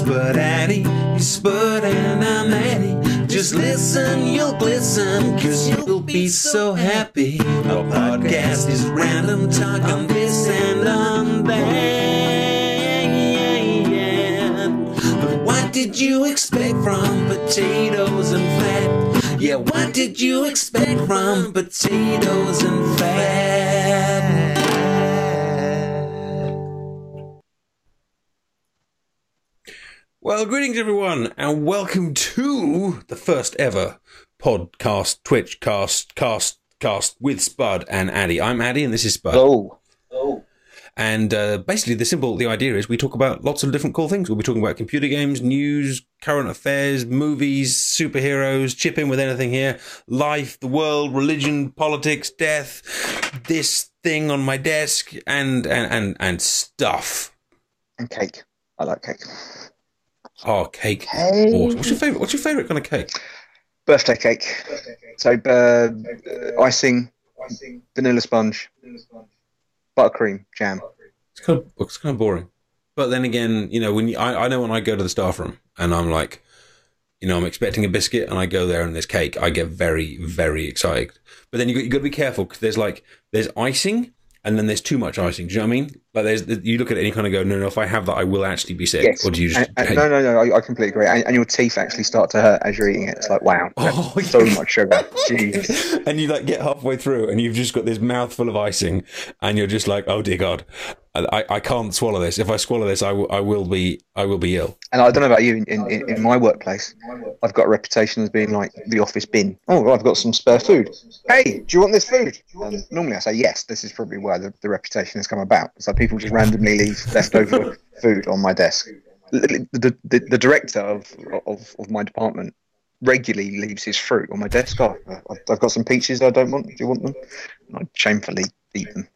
Spud Addy, he's Spud and I'm Addy. Just listen, you'll glisten, cause you'll be so happy. Our podcast is random talk on this and on that. But what did you expect from potatoes and fat? Yeah, what did you expect from potatoes and fat? Well, greetings everyone, and welcome to the first ever podcast, Twitch cast with Spud and Addy. I'm Addy, and this is Spud. Oh. And basically, the idea is we talk about lots of different cool things. We'll be talking about computer games, news, current affairs, movies, superheroes, chip in with anything here, life, the world, religion, politics, death, this thing on my desk, and stuff. And cake. I like cake. Oh, cake. Awesome. What's your favourite kind of cake? Birthday cake. So, icing, vanilla sponge, buttercream, jam. It's kind of boring. But then again, you know, I know when I go to the staff room and I'm like, you know, I'm expecting a biscuit and I go there and there's cake, I get very, very excited. But then you got to be careful because there's icing. And then there's too much icing. Do you know what I mean? Like you look at it and you kind of go, no, if I have that, I will actually be sick. Yes. Or do you just... No, I completely agree. And your teeth actually start to hurt as you're eating it. It's like, wow, so much sugar. Jeez. And you like get halfway through and you've just got this mouthful of icing and you're just like, oh dear God, I can't swallow this. If I swallow this, I will be ill. And I don't know about you, in my workplace, I've got a reputation as being like the office bin. Oh, I've got some spare food. Hey, do you want this food? And normally I say yes. This is probably where the reputation has come about. So people just randomly leave leftover food on my desk. The director of my department regularly leaves his fruit on my desk. Oh, I've got some peaches I don't want. Do you want them? And I shamefully eat them.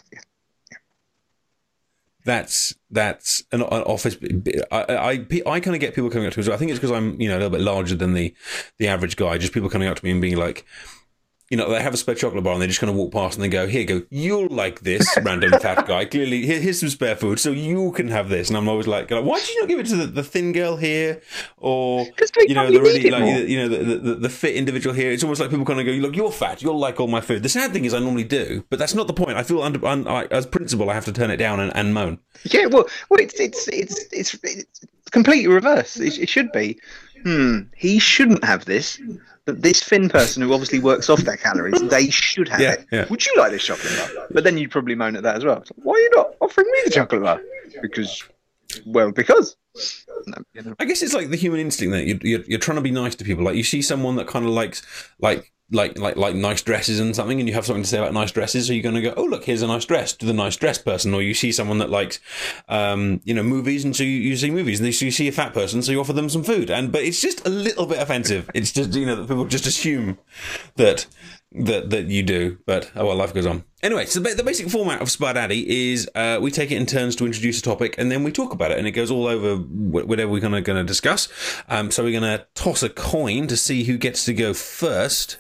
That's an office. I kind of get people coming up to me. I think it's because I'm, you know, a little bit larger than the average guy. Just people coming up to me and being like, you know, they have a spare chocolate bar and they just kind of walk past and they go, you'll like this, random fat guy. Clearly, here's some spare food, so you can have this. And I'm always like, why did you not give it to the thin girl here, or you know, the really like, you know, the fit individual here? It's almost like people kind of go, look, you're fat, you'll like all my food. The sad thing is, I normally do, but that's not the point. I feel as principal, I have to turn it down and moan. Yeah, well, it's completely reverse. It should be. He shouldn't have this. But this thin person who obviously works off their calories, they should have it. Yeah. Would you like this chocolate bar? But then you'd probably moan at that as well. So, why are you not offering me the chocolate bar? Because. No, I guess it's like the human instinct that you're trying to be nice to people. Like you see someone that kind of likes like nice dresses and something, and you have something to say about nice dresses, so you're going to go, oh look, here's a nice dress to the nice dressed person. Or you see someone that likes you know, movies, and so you see movies, and so you see a fat person, so you offer them some food. But it's just a little bit offensive. It's just, you know, that people just assume that you do. But oh well, life goes on. Anyway, so the basic format of Spud Addy is we take it in turns to introduce a topic, and then we talk about it, and it goes all over whatever we're going to discuss. So we're going to toss a coin to see who gets to go first.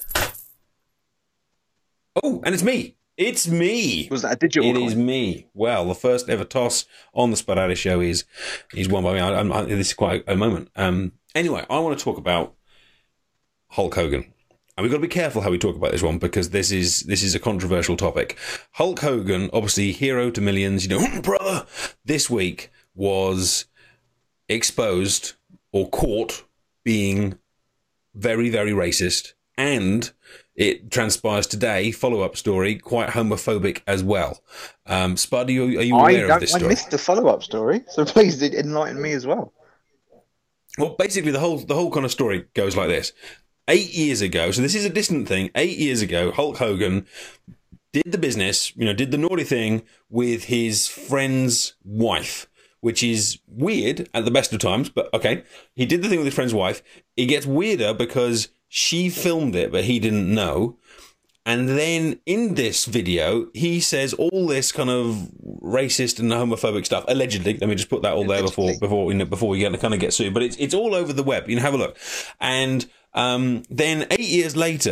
Oh, and it's me. It's me. Was that a digital coin? It is me. Well, the first ever toss on the Spud Addy show is won by me. This is quite a moment. Anyway, I want to talk about Hulk Hogan. And we've got to be careful how we talk about this one, because this is a controversial topic. Hulk Hogan, obviously hero to millions, you know, brother, this week was exposed or caught being very, very racist. And it transpires today, follow-up story, quite homophobic as well. Spud, are you aware of this story? I missed the follow-up story, so please enlighten me as well. Well, basically, the whole kind of story goes like this. 8 years ago, so this is a distant thing, 8 years ago, Hulk Hogan did the business, you know, did the naughty thing with his friend's wife, which is weird at the best of times, but okay. He did the thing with his friend's wife. It gets weirder because she filmed it, but he didn't know. And then in this video, he says all this kind of racist and homophobic stuff, allegedly. Let me just put that all there before we kind of get sued. But it's all over the web. You know, have a look. And then 8 years later,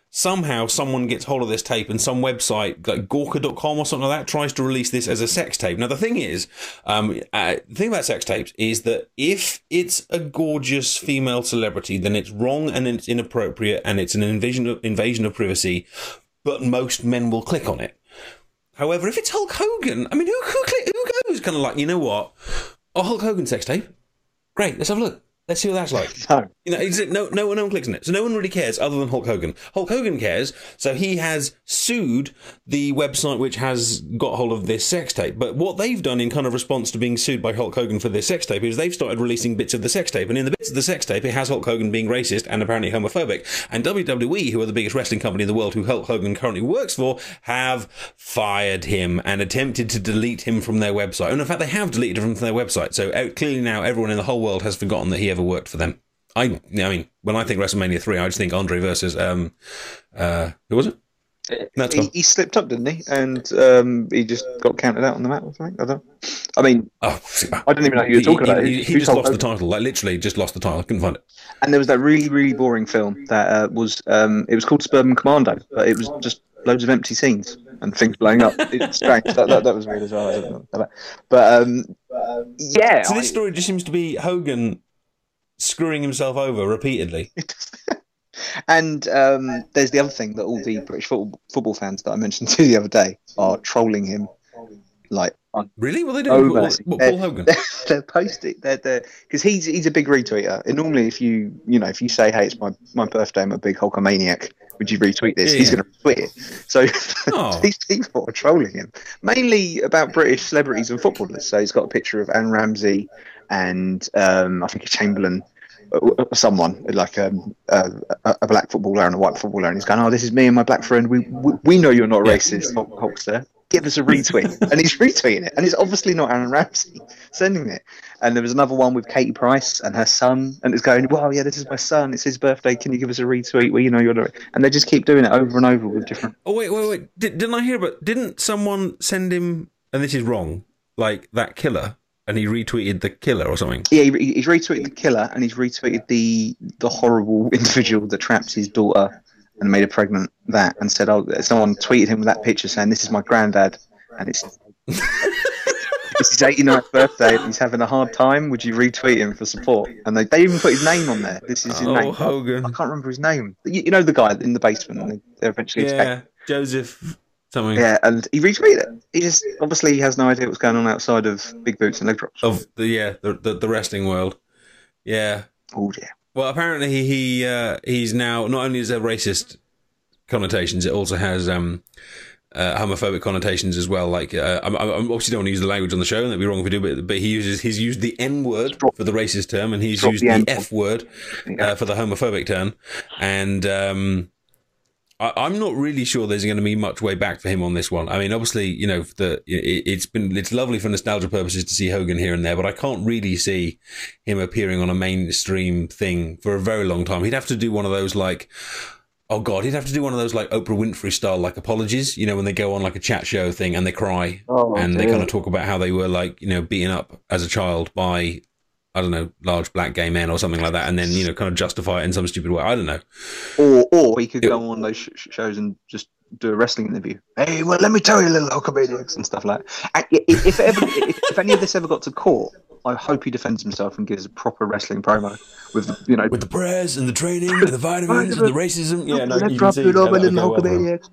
somehow someone gets hold of this tape and some website like Gawker.com or something like that tries to release this as a sex tape. Now the thing is, the thing about sex tapes is that if it's a gorgeous female celebrity, then it's wrong and it's inappropriate and it's an invasion of privacy, but most men will click on it. However, if it's Hulk Hogan, I mean, who goes kind of like, you know what? Oh, Hulk Hogan sex tape? Great, let's have a look. Let's see what that's like. No. You know, no one clicks on it. So no one really cares other than Hulk Hogan. Hulk Hogan cares, so he has sued the website which has got hold of this sex tape. But what they've done in kind of response to being sued by Hulk Hogan for this sex tape is they've started releasing bits of the sex tape. And in the bits of the sex tape, it has Hulk Hogan being racist and apparently homophobic. And WWE, who are the biggest wrestling company in the world, who Hulk Hogan currently works for, have fired him and attempted to delete him from their website. And in fact, they have deleted him from their website. So clearly now everyone in the whole world has forgotten that he ever worked for them. I mean, when I think WrestleMania 3, I just think Andre versus, who was it? He slipped up, didn't he? And he just got counted out on the mat or something. I mean, I don't even know who you were talking about. He just lost the title, like literally just lost the title. I couldn't find it. And there was that really, really boring film that was, it was called Suburban Commando, but it was just loads of empty scenes and things blowing up. It's strange. That was weird as well. I don't know about that. But yeah. So this story just seems to be Hogan screwing himself over repeatedly. And there's the other thing that all the British football fans that I mentioned to the other day are trolling him. Like, really? What are they doing? What Paul Hogan? They're posting. They're because he's a big retweeter. And normally, if you say, "Hey, it's my birthday, I'm a big Hulkamaniac," would you retweet this? Yeah. He's going to retweet it. So these people are trolling him, mainly about British celebrities and footballers. So he's got a picture of Aaron Ramsey and I think a Chamberlain, someone like a black footballer and a white footballer, and he's going, "Oh, this is me and my black friend. We know you're not racist, Hulkster. Give us a retweet." And he's retweeting it, and it's obviously not Aaron Ramsey sending it. And there was another one with Katie Price and her son, and it's going, "Well, yeah, this is my son. It's his birthday. Can you give us a retweet?" Well, you know you're not. And they just keep doing it over and over with different. Oh wait! Didn't I hear about? Didn't someone send him? And this is wrong. Like that killer. And he retweeted the killer or something. Yeah, he's retweeted the killer, and he's retweeted the horrible individual that trapped his daughter and made her pregnant. And said, "Oh, someone tweeted him with that picture saying this is my granddad, and it's his 89th birthday, and he's having a hard time. Would you retweet him for support?" And they even put his name on there. This is his name. Hogan. I can't remember his name. You know the guy in the basement. And they eventually Joseph. Something. Yeah, and he retweeted it. He just obviously he has no idea what's going on outside of big boots and leg drops. Of the wrestling world. Yeah. Oh yeah. Well, apparently he's now not only is there racist connotations, it also has homophobic connotations as well. Like I obviously don't want to use the language on the show, and that'd be wrong if we do. But he's used the N word for the racist term, and he's used the F word for the homophobic term, and. I'm not really sure there's going to be much way back for him on this one. I mean, obviously, you know, it's lovely for nostalgia purposes to see Hogan here and there, but I can't really see him appearing on a mainstream thing for a very long time. He'd have to do one of those like, oh God, he'd have to do one of those like Oprah Winfrey style like apologies, you know, when they go on like a chat show thing and they cry they kind of talk about how they were like, you know, beaten up as a child by, I don't know, large black gay men or something like that, and then, you know, kind of justify it in some stupid way. I don't know. Or he could go on those shows and just do a wrestling interview. Hey, well, let me tell you, little Hulkamaniacs and stuff like that. And if any of this ever got to court, I hope he defends himself and gives a proper wrestling promo with with the prayers and the training and the vitamins and the racism. Yeah, no, let's you drop can see it over little Hulkamaniacs.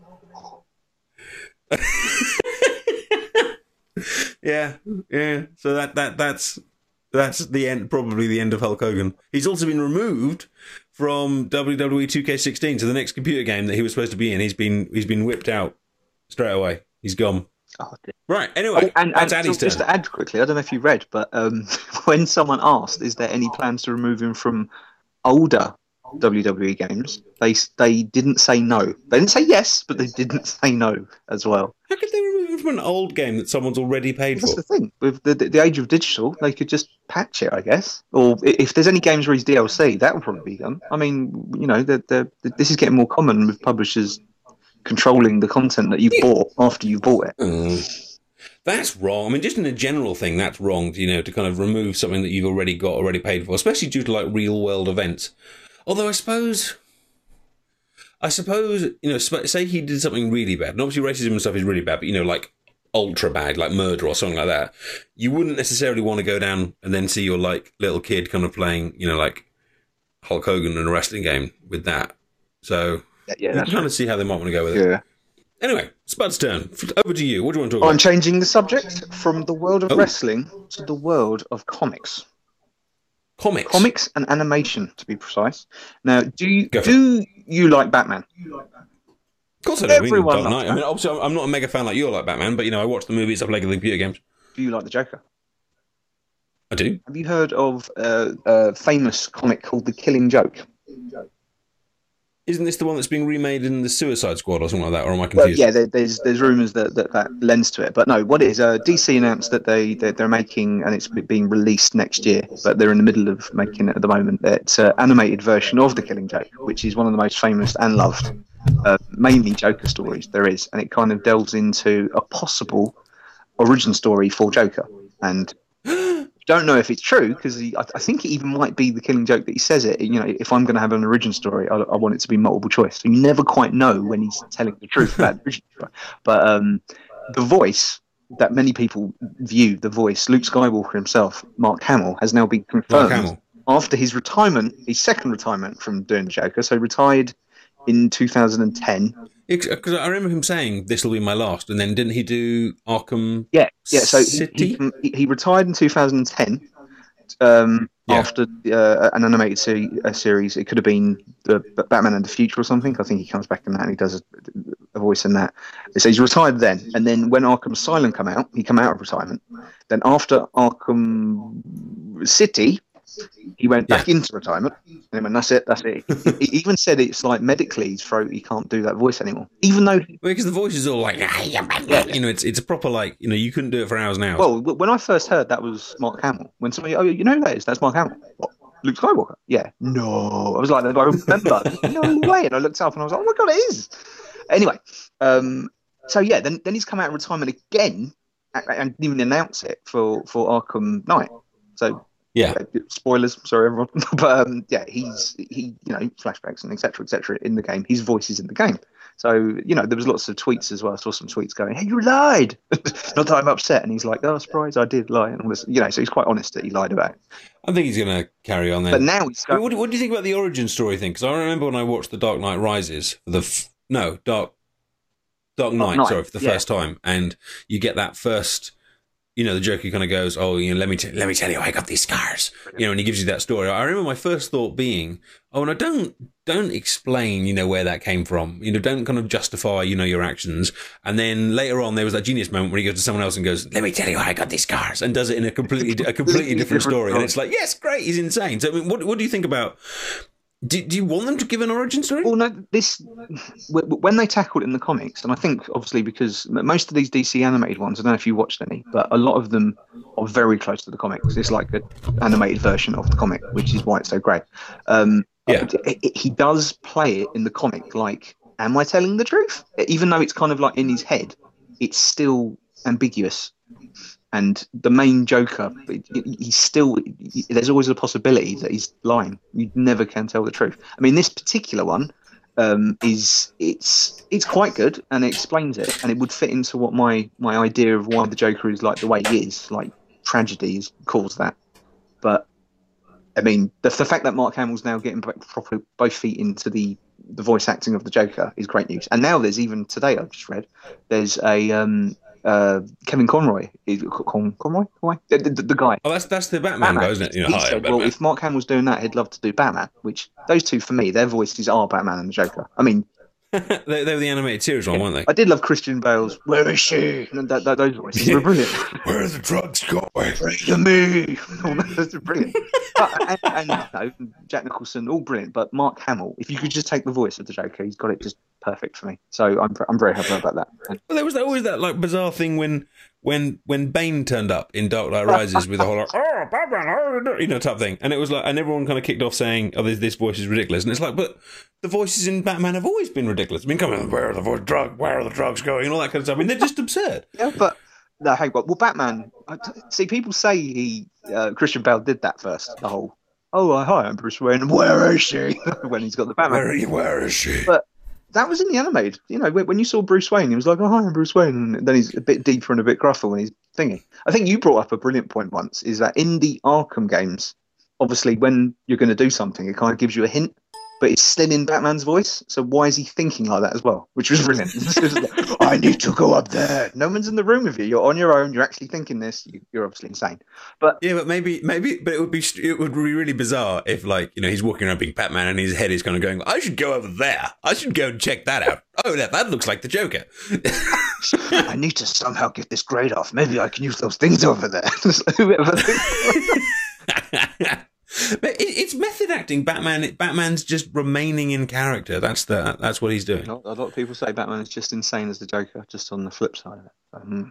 Yeah. So that's the end, probably the end of Hulk Hogan. He's also been removed from WWE 2K16, so the next computer game that he was supposed to be in. He's been whipped out straight away. He's gone. Oh, right. Anyway, that's Addy's turn. Just to add quickly, I don't know if you read, but when someone asked, "Is there any plans to remove him from older WWE games?" they didn't say no. They didn't say yes, but they didn't say no as well. How could they remove him from an old game that someone's already paid for? That's the thing. With the age of digital, they could just patch it, I guess. Or if there's any games where he's DLC, that would probably be done. I mean, you know, this is getting more common with publishers controlling the content that you bought after you bought it. That's wrong. I mean, just in a general thing, that's wrong, you know, to kind of remove something that you've already paid for, especially due to like real world events. Although I suppose I suppose, say he did something really bad, and obviously racism and stuff is really bad, but, like, ultra bad, like murder or something like that, you wouldn't necessarily want to go down and then see your, like, little kid kind of playing, like, Hulk Hogan in a wrestling game with that. So, you can kind of see how they might want to go with it. Yeah. Anyway, Spud's turn. Over to you. What do you want to talk about? I'm changing the subject from the world of wrestling to the world of comics. Comics and animation, to be precise. Now, do you like Batman? Of course I do. Everyone loves Batman. I mean, obviously, I'm not a mega fan like you like Batman, but, I watch the movies, I play the computer games. Do you like the Joker? I do. Have you heard of a famous comic called The Killing Joke? Isn't this the one that's being remade in the Suicide Squad or something like that, or am I confused? Well, yeah, there's rumours that lends to it. But no, what it is, DC announced that they're making, and it's being released next year, but they're in the middle of making it at the moment. It's an animated version of The Killing Joke, which is one of the most famous and loved, mainly Joker stories there is. And it kind of delves into a possible origin story for Joker. And don't know if it's true, because I think it even might be The Killing Joke that he says it. If I'm going to have an origin story, I want it to be multiple choice. So you never quite know when he's telling the truth about the origin story. But the voice that many people view, the voice, Luke Skywalker himself, Mark Hamill, has now been confirmed after his retirement, his second retirement from doing the Joker. So retired in 2010. Because I remember him saying, this will be my last, and then didn't he do Arkham so City? He retired in 2010 after an animated series. It could have been the Batman and the Future or something. I think he comes back in that and he does a voice in that. So he's retired then, and then when Arkham Asylum came out, he came out of retirement. Then after Arkham City, he went back into retirement, and that's it. He even said it's like medically his throat, he can't do that voice anymore. Even though because the voice is all like, it's a proper like, you couldn't do it for hours now. Well, when I first heard that was Mark Hamill, when somebody, you know who that is? That's Mark Hamill. What? Luke Skywalker? Yeah. No, I was like, I remember. No way. And I looked up and I was like, oh my god, it is. Anyway, so yeah, then he's come out of retirement again and didn't even announce it for Arkham Knight. So. Yeah. Spoilers, sorry everyone. But he flashbacks and etc. in the game. His voice is in the game. So there was lots of tweets as well. I saw some tweets going, "Hey, you lied." Not that I'm upset, and he's like, "Oh, surprise, I did lie," and all this. So he's quite honest that he lied about it. I think he's going to carry on then. But now he's. What do you think about the origin story thing? Because I remember when I watched The Dark Knight Rises, Dark Knight, sorry, for the first time, and you get that first. The Joker kind of goes, "Oh, let me tell you, I got these scars." And he gives you that story. I remember my first thought being, "Oh, no, don't explain, where that came from. Don't kind of justify, your actions." And then later on, there was that genius moment where he goes to someone else and goes, "Let me tell you, I got these scars," and does it in a completely different story. And it's like, yes, great, he's insane. So, I mean, what do you think about? Do you want them to give an origin story? Well, no. When they tackled it in the comics, and I think obviously because most of these DC animated ones, I don't know if you watched any, but a lot of them are very close to the comics. It's like an animated version of the comic, which is why it's so great. He does play it in the comic like, am I telling the truth? Even though it's kind of like in his head, it's still ambiguous. And the main Joker, there's always a possibility that he's lying. You never can tell the truth. I mean, this particular one it's quite good, and it explains it, and it would fit into what my idea of why the Joker is like the way he is, like tragedy has caused that. But I mean, the fact that Mark Hamill's now getting properly both feet into the voice acting of the Joker is great news. And now there's even today I've just read there's a Kevin Conroy, Conroy, the guy. Oh, that's the Batman guy, isn't it? He said, well, if Mark Hamill's doing that, he'd love to do Batman. Which those two, for me, their voices are Batman and the Joker. I mean, they were the animated series one, weren't they? I did love Christian Bale's "Where is she?" And those voices were brilliant. Where are the drugs going? Bring to me. Those are brilliant. And Jack Nicholson, all brilliant. But Mark Hamill, if you could just take the voice of the Joker, he's got it just perfect for me. So I'm very happy about that. Well, there was always that like bizarre thing when Bane turned up in Dark Knight Rises with the whole like, "Oh, Batman," type thing, and it was like, and everyone kind of kicked off saying, "Oh, this voice is ridiculous," and it's like, but the voices in Batman have always been ridiculous. I mean, come on, where are the drugs going, and all that kind of stuff. I mean, they're just absurd. Yeah, but no, hang on. Well, Batman. See, people say Christian Bale did that first. The whole, "Oh, hi, I'm Bruce Wayne. Where is she?" when he's got the Batman. Where is she? But that was in the animated. You know, when you saw Bruce Wayne, he was like, "Oh, hi, I'm Bruce Wayne," and then he's a bit deeper and a bit gruffer when he's thingy. I think you brought up a brilliant point once, is that in the Arkham games, obviously when you're going to do something, it kind of gives you a hint, but it's still in Batman's voice. So why is he thinking like that as well? Which was brilliant. Like, I need to go up there. No one's in the room with you. You're on your own. You're actually thinking this. You're obviously insane. But yeah, but maybe, but it would be really bizarre if, like, you know, he's walking around being Batman and his head is kind of going, I should go over there. I should go and check that out. Oh, that looks like the Joker. I need to somehow get this grade off. Maybe I can use those things over there. But it's method acting. Batman's just remaining in character. That's what he's doing. A lot of people say Batman is just insane as the Joker. Just on the flip side of it.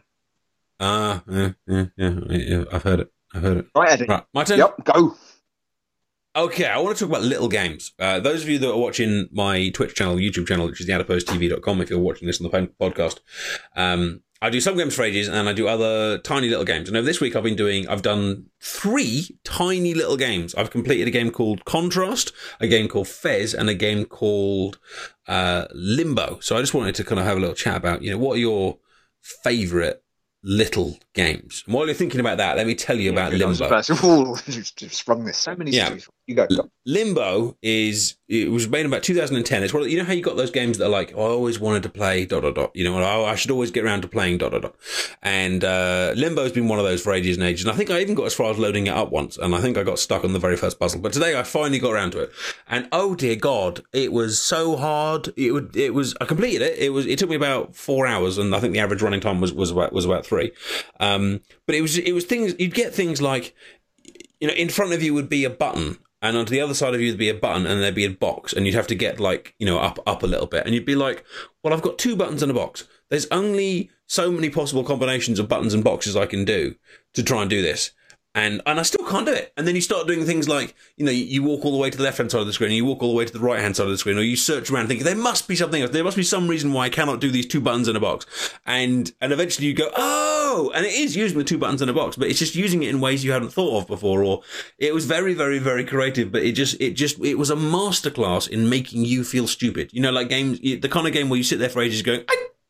Yeah. I've heard it. Right, Eddie. Right, my turn. Yep, go. Okay, I want to talk about little games. Those of you that are watching my Twitch channel, YouTube channel, which is theadipostv.com, if you're watching this on the podcast, I do some games for ages, and I do other tiny little games. And over this week, I've done 3 tiny little games. I've completed a game called Contrast, a game called Fez, and a game called Limbo. So I just wanted to kind of have a little chat about, you know, what are your favourite little games? And while you're thinking about that, let me tell you about Limbo. You've sprung this. So many stories. You go. Limbo it was made in about 2010. It's one of, you know how you got those games that are like, oh, I always wanted to play ... You know, oh, I should always get around to playing ... And Limbo's been one of those for ages and ages. And I think I even got as far as loading it up once, and I think I got stuck on the very first puzzle. But today I finally got around to it, and oh dear God, it was so hard. I completed it. It took me about 4 hours, and I think the average running time was about 3. But it was things, you'd get things like, you know, in front of you would be a button, and onto the other side of you would be a button, and there'd be a box, and you'd have to get, like, you know, up a little bit, and you'd be like, well, I've got 2 buttons and a box. There's only so many possible combinations of buttons and boxes I can do to try and do this. And I still can't do it. And then you start doing things like, you know, you walk all the way to the left-hand side of the screen, and you walk all the way to the right-hand side of the screen, or you search around thinking, there must be something else. There must be some reason why I cannot do these 2 buttons in a box. And eventually you go, oh, and it is using the 2 buttons in a box, but it's just using it in ways you hadn't thought of before. Or it was very, very, very creative, but it was a masterclass in making you feel stupid. You know, like games, the kind of game where you sit there for ages going,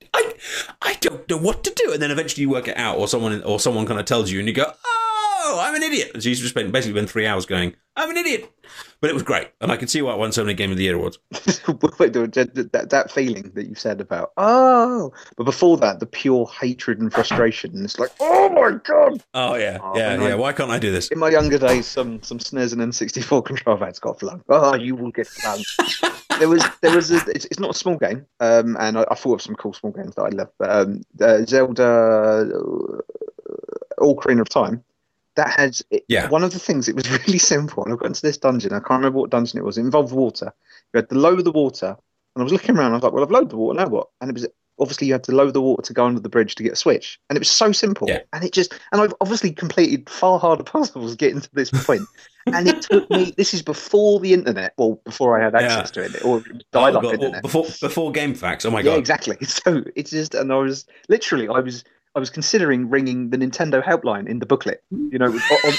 I don't know what to do. And then eventually you work it out, or someone kind of tells you, and you go, oh, I'm an idiot. And so you just basically 3 hours going, I'm an idiot. But it was great. And I can see why it won so many Game of the Year awards. that feeling that you said about, oh, but before that, the pure hatred and frustration. And it's like, oh my God. Oh, yeah. Yeah. Why can't I do this? In my younger days, some SNES and N64 control pads got flung. Oh, you will get flung. It's not a small game. And I thought of some cool small games that I love. But Zelda Ocarina of Time. That had one of the things. It was really simple. And I got into this dungeon. I can't remember what dungeon it was. It involved water. You had to lower the water. And I was looking around. I was like, well, I've lowered the water. Now what? And it was obviously you had to lower the water to go under the bridge to get a switch. And it was so simple. Yeah. And I've obviously completed far harder puzzles getting to this point. And it took me. This is before the internet. Well, before I had access to it, or dial-up internet. Before GameFAQs. Oh my God. Yeah, exactly. So it's just, and I was considering ringing the Nintendo helpline in the booklet, you know.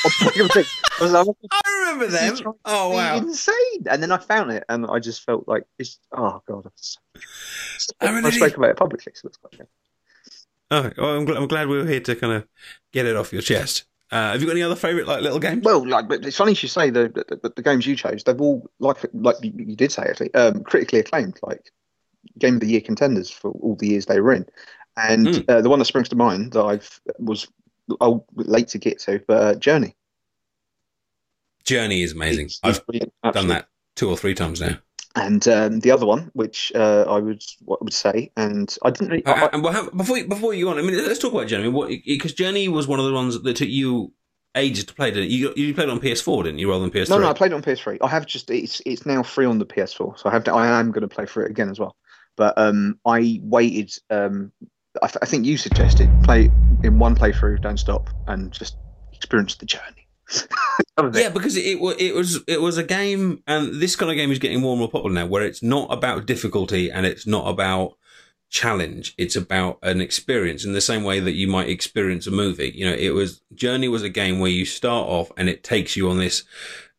I remember them. Oh wow, insane! And then I found it, and I just felt like it's. Oh God, I spoke about it publicly, so it's quite good. Oh, well, I'm glad we were here to kind of get it off your chest. Have you got any other favourite little games? Well, but it's funny you say the games you chose. They've all like you did say actually, critically acclaimed, like Game of the Year contenders for all the years they were in. And the one that springs to mind that I was late to get to, but Journey. Journey is amazing. I've done that 2 or 3 times now. And the other one, which I would say, and I didn't really. Before you go on, I mean, let's talk about Journey. Because Journey was one of the ones that took you ages to play. Didn't you? You played it on PS4, didn't you, rather than PS3? No, I played it on PS3. I have just it's now free on the PS4, so I am going to play through it again as well. But I waited. I think you suggested play in one playthrough, don't stop, and just experience the journey. Yeah, because it was a game, and this kind of game is getting more and more popular now, where it's not about difficulty and it's not about challenge. It's about an experience in the same way that you might experience a movie. You know, Journey was a game where you start off and it takes you on this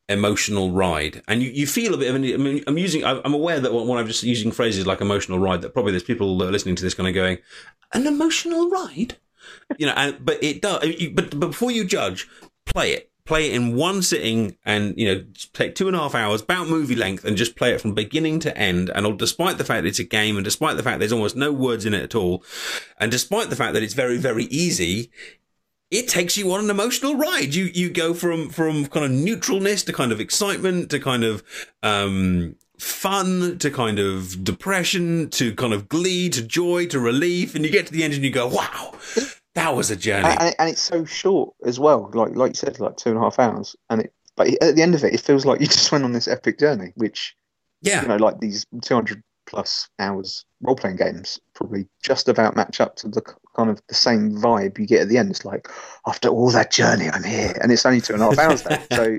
emotional ride, and you feel a bit of an. I mean, I'm aware that when I'm just using phrases like emotional ride, that probably there's people that are listening to this kind of going, an emotional ride, but it does. But before you judge, play it. Play it in one sitting, and take 2.5 hours, about movie length, and just play it from beginning to end. And despite the fact that it's a game, and despite the fact there's almost no words in it at all, and despite the fact that it's very, very easy, it takes you on an emotional ride. You go from kind of neutralness to kind of excitement to kind of fun to kind of depression to kind of glee to joy to relief, and you get to the end and you go, wow. That was a journey, and it's so short as well. Like you said, like 2.5 hours, but at the end of it, it feels like you just went on this epic journey. Which, like these 200 plus hours role playing games probably just about match up to the kind of the same vibe you get at the end. It's like, after all that journey, I'm here, and it's only 2.5 hours though.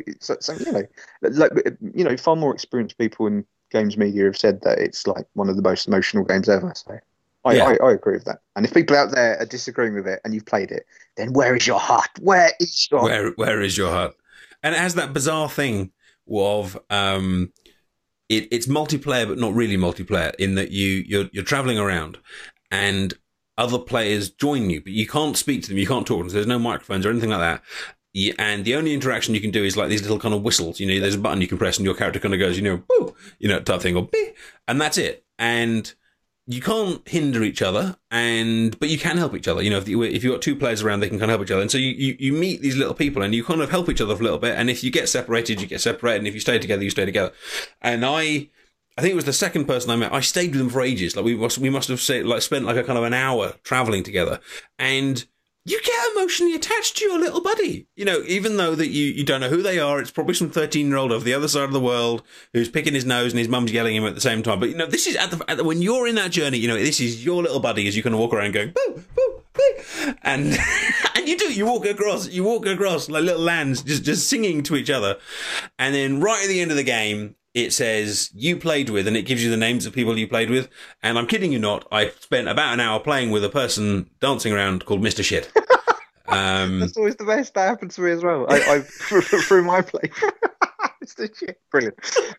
So far more experienced people in games media have said that it's like one of the most emotional games ever. So. I agree with that. And if people out there are disagreeing with it and you've played it, then where is your heart? Where is your heart? Where is your heart? And it has that bizarre thing of it's multiplayer, but not really multiplayer, in that you're traveling around and other players join you, but you can't speak to them, you can't talk to them. So there's no microphones or anything like that. And the only interaction you can do is like these little kind of whistles. There's a button you can press and your character kind of goes, boo, type thing, or bee, and that's it. And you can't hinder each other, but you can help each other. If you've got two players around, they can kind of help each other. And so you meet these little people and you kind of help each other for a little bit. And if you get separated, you get separated. And if you stay together, you stay together. And I think it was the second person I met. I stayed with them for ages. Like we must have spent like a kind of an hour traveling together. And you get emotionally attached to your little buddy. Even though that you don't know who they are, it's probably some 13-year-old over the other side of the world who's picking his nose and his mum's yelling at him at the same time. But, this is when you're in that journey, this is your little buddy as you kind of walk around going, boo, boo, boo. And, and you walk across like little lambs, just singing to each other. And then right at the end of the game, it says you played with, and it gives you the names of people you played with. And I'm kidding you not, I spent about an hour playing with a person dancing around called Mr. Shit. That's always the best. That happened to me as well. I through my play. Mr. Shit, brilliant.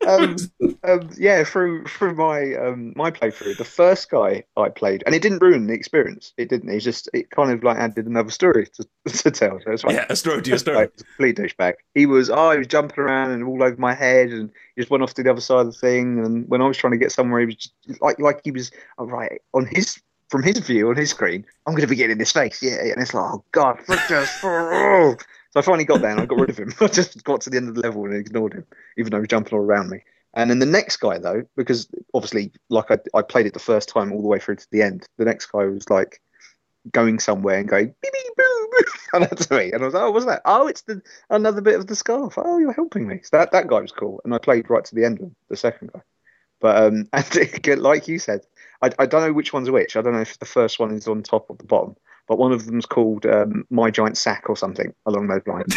Through my playthrough, the first guy I played, and it didn't ruin the experience. It didn't. It kind of like added another story to tell. So it's like, a story to your story. Like, complete douchebag. He was jumping around and all over my head, and he just went off to the other side of the thing. And when I was trying to get somewhere, he was just, like he was right on his. From his view on his screen, I'm going to be getting in his face, and it's like, oh god, so I finally got there and I got rid of him. I just got to the end of the level and ignored him, even though he was jumping all around me. And then the next guy, though, because obviously, like I played it the first time all the way through to the end, the next guy was like going somewhere and going beep beep boo boo, and that's to me. And I was like, oh, what's that? Oh, it's another bit of the scarf. Oh, you're helping me. So that guy was cool, and I played right to the end of the second guy. But and like you said, I don't know which one's which. I don't know if the first one is on top or the bottom, but one of them's called My Giant Sack or something along those lines.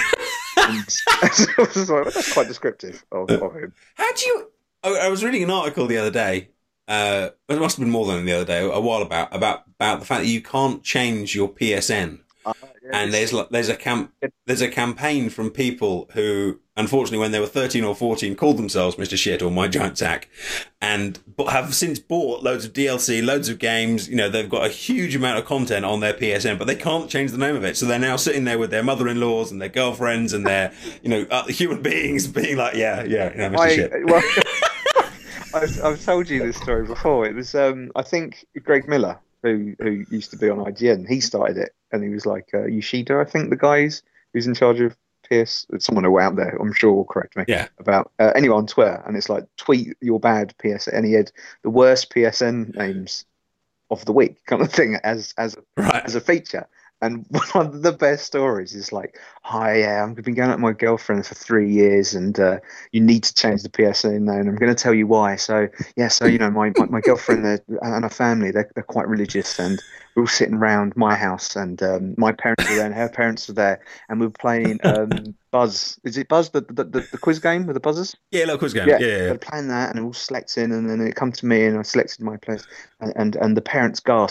That's quite descriptive of him. How do you... I was reading an article the other day. It must have been more than the other day, a while about the fact that you can't change your PSN. And there's a campaign from people who, unfortunately, when they were 13 or 14, called themselves Mr. Shit or My Giant Sack, and have since bought loads of DLC, loads of games. They've got a huge amount of content on their PSN, but they can't change the name of it. So they're now sitting there with their mother-in-laws and their girlfriends and their, human beings being like, Mr. Shit. Well, I've told you this story before. It was, I think, Greg Miller, who used to be on IGN. He started it, and he was like Yoshida, I think, the guys who's in charge of PS. Someone who out there, I'm sure, will correct me. Yeah. About anyone on Twitter, and it's like tweet your bad PSN. And he had the worst PSN names of the week, kind of thing, as a feature. And one of the best stories is like, hi, I've been going out with my girlfriend for 3 years, and you need to change the PSN name, and I'm going to tell you why. So, my girlfriend and her family, they're quite religious, and we're all sitting around my house, and my parents were there, and her parents were there, and we were playing Buzz. Is it Buzz, the quiz game with the buzzers? Yeah, a little quiz game. Yeah. We were playing that, and all selecting, and then it come to me, and I selected my place, and the parents gasped.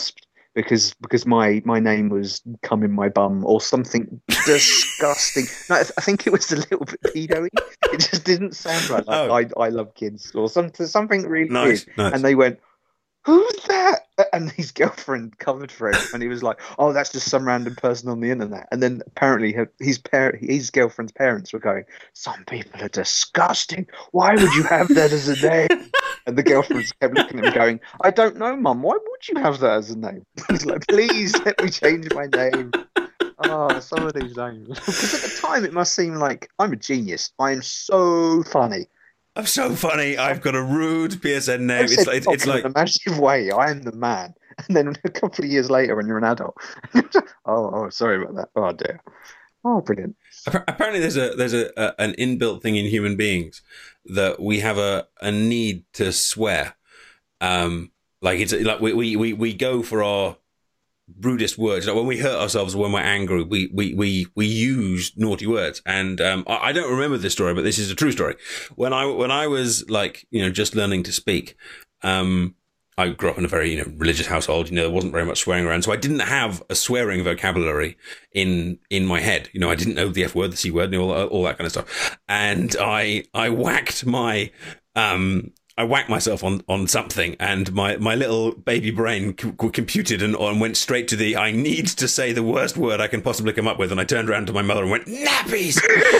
because my name was Come in My Bum or something disgusting. No, I think it was a little bit pedo-y. It just didn't sound right. Like I love kids or something really weird. Nice. And they went, "Who's that?" And his girlfriend covered for him, and he was like, "Oh, that's just some random person on the internet." And then apparently his girlfriend's parents were going, "Some people are disgusting. Why would you have that as a name?" And the girlfriend kept looking at him, going, "I don't know, Mum. Why would you have that as a name?" He's like, "Please let me change my name." Oh, some of these names. Because at the time, it must seem like I'm a genius. I am so funny. I'm so funny. I've got a rude PSN name. It's like in a massive way. I am the man. And then a couple of years later, when you're an adult, oh, sorry about that. Oh dear. Oh, brilliant. Apparently, there's an inbuilt thing in human beings that we have a need to swear. Like it's like we go for our rudest words. Like when we hurt ourselves or when we're angry, we use naughty words. And I don't remember this story, but this is a true story. When I was like, just learning to speak, I grew up in a very religious household. There wasn't very much swearing around, so I didn't have a swearing vocabulary in my head. I didn't know the F word, the C word, all that kind of stuff. And I whacked I whacked myself on something, and my little baby brain computed and went straight to the I need to say the worst word I can possibly come up with, and I turned around to my mother and went, "Nappies!"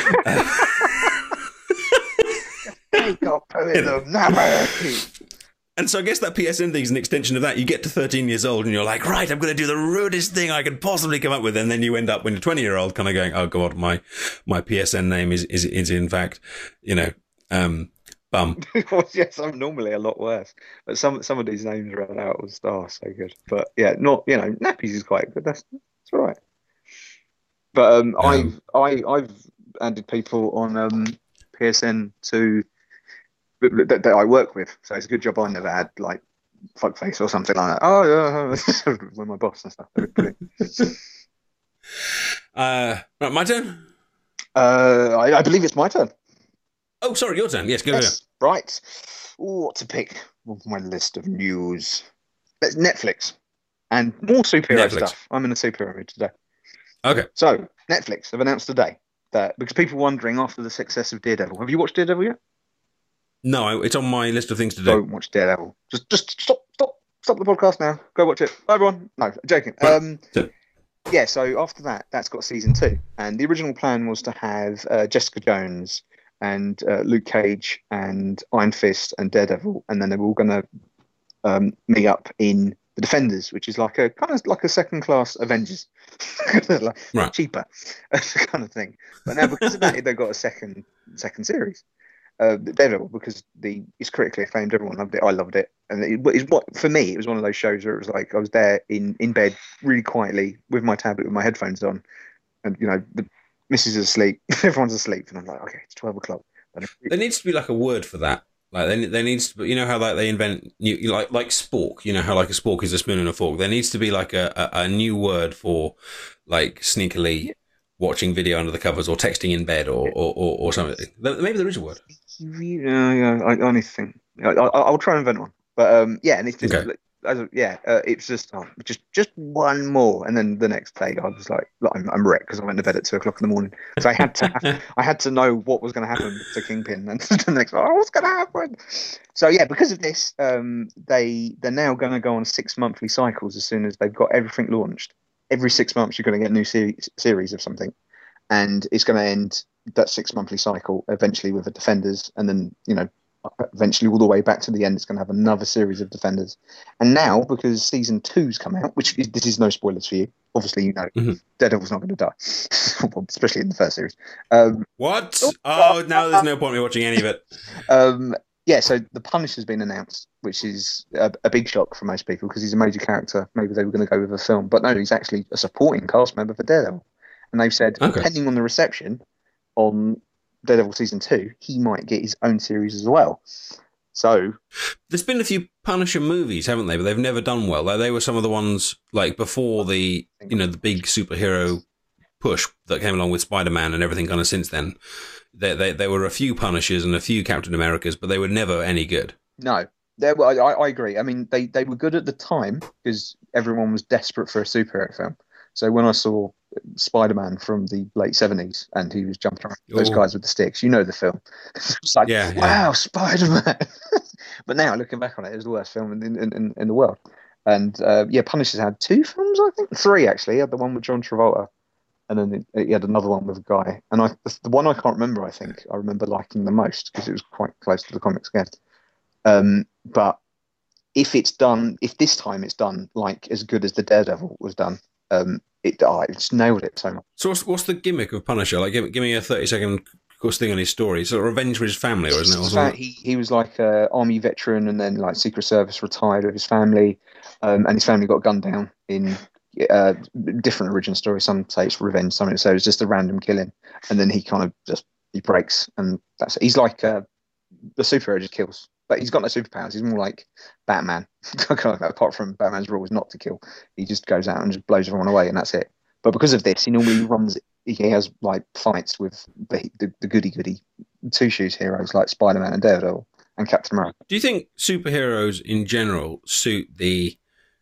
They got put in them nappies. And so I guess that PSN thing is an extension of that. You get to 13 years old and you're like, right, I'm going to do the rudest thing I can possibly come up with. And then you end up, when you're 20-year-old, kind of going, oh, God, my PSN name is in fact, bum. Yes, I'm normally a lot worse. But some of these names run out was so good. But yeah, not, nappies is quite good. That's all right. But I've added people on PSN that I work with, so it's a good job I never had like fuckface or something like that. Oh yeah, with my boss and stuff. Right, my turn. I believe it's my turn. Oh, sorry, your turn. Yes, go ahead. Right. Ooh, what to pick on my list of news? Let's Netflix and more superhero stuff. I'm in a superhero mood today. Okay. So Netflix have announced today that, because people are wondering after the success of Daredevil. Have you watched Daredevil yet? No, it's on my list of things to do. Don't watch Daredevil. Just stop the podcast now. Go watch it. Bye, everyone. No, joking. Yeah, so after that's got season 2. And the original plan was to have Jessica Jones and Luke Cage and Iron Fist and Daredevil, and then they were all going to meet up in the Defenders, which is like a kind of like a second-class Avengers, like cheaper kind of thing. But now because of that, they've got a second series. Daredevil, because it's critically acclaimed. Everyone loved it. I loved it, and for me, it was one of those shows where it was like I was there in bed really quietly with my tablet with my headphones on, and the missus is asleep, everyone's asleep, and I'm like, okay, it's 12 o'clock. There needs to be like a word for that. Like there needs to be, how like they invent new, like spork. How like a spork is a spoon and a fork. There needs to be like a new word for like sneakily watching video under the covers or texting in bed or something. Maybe there is a word. Yeah. I need to think. I'll try and invent one. But yeah, and it's just it's just one more, and then the next day I was like I'm wrecked because I went to bed at 2 o'clock in the morning. So I had to know what was going to happen to Kingpin, and the next what's going to happen. So yeah, because of this, they're now going to go on 6 monthly cycles as soon as they've got everything launched. Every 6 months, you're going to get a new series of something, and it's going to end that 6 monthly cycle eventually with the Defenders, and then eventually all the way back to the end, it's going to have another series of Defenders. And now, because season 2's come out, this is no spoilers for you. Obviously, Daredevil's not going to die, especially in the first series. What? Oh, now there's no point in me watching any of it. Yeah, so The Punisher's been announced, which is a big shock for most people because he's a major character. Maybe they were going to go with a film, but no, he's actually a supporting cast member for Daredevil. And they've said, depending on the reception on Daredevil season 2, he might get his own series as well. So there's been a few Punisher movies, haven't they? But they've never done well. They were some of the ones like before the the big superhero push that came along with Spider-Man and everything kind of since then. There were a few Punishers and a few Captain Americas, but they were never any good. No, Well, I agree. I mean, they were good at the time because everyone was desperate for a superhero film. So when I saw Spider-Man from the late 70s and he was jumping around those Oh, guys with the sticks, you know the film. It's like, yeah, yeah. wow, Spider-Man. But now looking back on it, it was the worst film in the world. And yeah, Punisher's had two films, I think, three actually. He had the one with John Travolta, and then he had another one with a guy. And the one I can't remember, I think I remember liking the most because it was quite close to the comics again. But if this time it's done like as good as the Daredevil was done, it's nailed it so much. So what's the gimmick of Punisher? Like, give me a 30-second course thing on his story. So revenge for his family, or isn't it? Or He was like an army veteran and then like Secret Service retired with his family, and his family got gunned down in different origin stories. Some say it's revenge, some say it's just a random killing, and then he kind of he breaks, and that's it. He's like the superhero just kills. But he's got no superpowers. He's more like Batman. Apart from Batman's rule is not to kill. He just goes out and just blows everyone away, and that's it. But because of this, he normally runs. He has like fights with the goody two shoes heroes like Spider-Man and Daredevil and Captain America. do you think superheroes in general suit the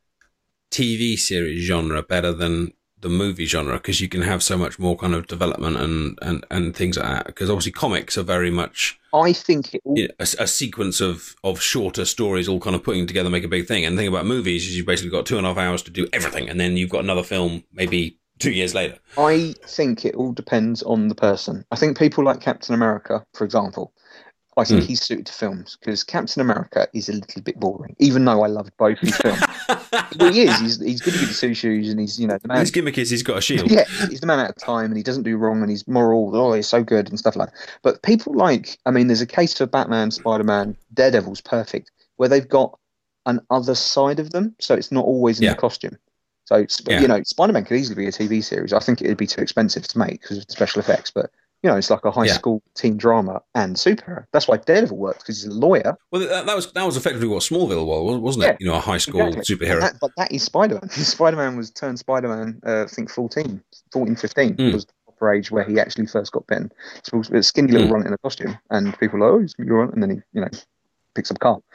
TV series genre better than the movie genre, because you can have so much more kind of development and things like that? Because obviously comics are very much, I think a sequence of shorter stories all kind of putting together make a big thing. And the thing about movies is you've basically got 2.5 hours to do everything, and then you've got another film maybe 2 years later. I think it all depends on the person. I think people like Captain America, for example, I think he's suited to films because Captain America is a little bit boring, even though I loved both his films. Well, he is. He's good at two shoes, and he's the man. His gimmick is he's got a shield. Yeah, he's the man out of time, and he doesn't do wrong, and he's moral. Oh, he's so good and stuff like that. But people there's a case for Batman, Spider-Man, Daredevil's perfect, where they've got an other side of them, so it's not always in the costume. So Spider-Man could easily be a TV series. I think it'd be too expensive to make because of the special effects, but. It's like a high school teen drama and superhero. That's why Daredevil works because he's a lawyer. Well, that was effectively what Smallville was, wasn't it? A high school superhero. But that is Spider-Man. Spider-Man was turned Spider-Man, I think 14, 15 was the proper age where he actually first got bitten. So it was a skinny little runt in a costume, and people are like, oh, he's a runt, and then he, picks up a car.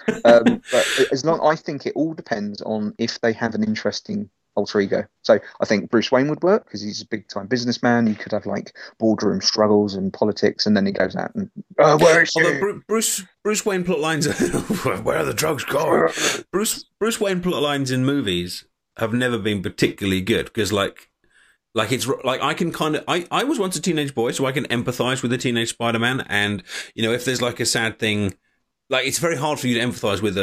But I think it all depends on if they have an interesting alter ego. So I think Bruce Wayne would work because he's a big time businessman. You could have like boardroom struggles and politics, and then he goes out and where is he? Bruce Wayne plot lines. Where are the drugs going? Bruce Wayne plot lines in movies have never been particularly good because it's like I can kind of I was once a teenage boy, so I can empathize with the teenage Spider-Man, and if there's like a sad thing, like it's very hard for you to empathize with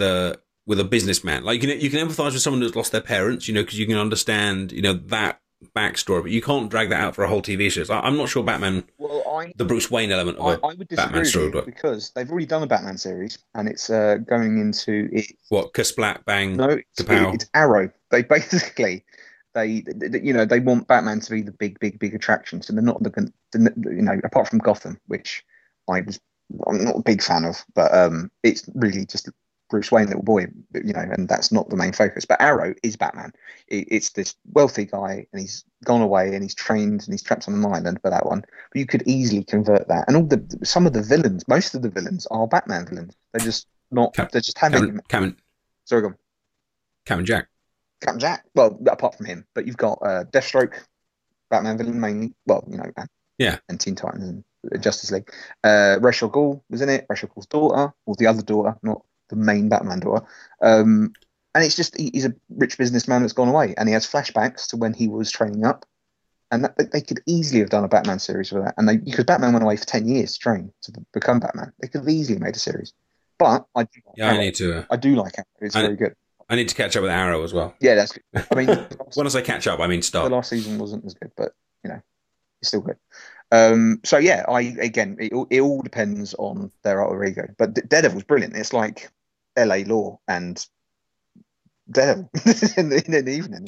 a businessman. Like you can empathize with someone who's lost their parents, because you can understand, that backstory, but you can't drag that out for a whole TV series. I'm not sure Batman, the Bruce Wayne element of I would Batman disagree story, because they've already done a Batman series, and it's going into it. What, Kasplat, bang, no, it's Arrow. They basically they want Batman to be the big attraction. So they're not apart from Gotham, which I'm not a big fan of, but it's really just Bruce Wayne, little boy, and that's not the main focus. But Arrow is Batman. It's this wealthy guy, and he's gone away, and he's trained, and he's trapped on an island for that one. But you could easily convert that, and some of the villains, most of the villains are Batman villains. They're just not. They're just having. Sorry, go on. Captain Jack. Captain Jack. Well, apart from him, but you've got Deathstroke, Batman villain mainly. Well, and Teen Titans and Justice League. Ra's al Ghul was in it. Ra's al Ghul's daughter, or the other daughter, not the main Batman daughter, and it's just he's a rich businessman that's gone away, and he has flashbacks to when he was training up, and they could easily have done a Batman series for that, and because Batman went away for 10 years to train to become Batman, they could have easily made a series. But I do like Arrow. It's very good. I need to catch up with Arrow as well. Yeah, that's good. I mean, when I say catch up, I mean start. The last season wasn't as good, but it's still good. So yeah, it all depends on their alter ego. But Daredevil's brilliant. It's like LA Law and Daredevil in the evening.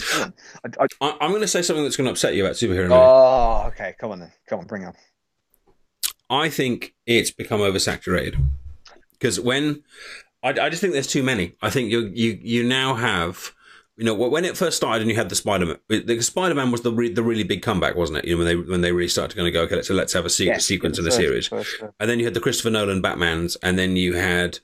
I'm going to say something that's going to upset you about superhero movies. Oh, okay. Come on then. Come on, bring it on. I think it's become oversaturated because I just think there's too many. I think you now have. When it first started and you had the Spider-Man, Spider-Man was the really big comeback, wasn't it? When they really started to go, okay, let's have a sequence in a series. And then you had the Christopher Nolan Batmans, and then you had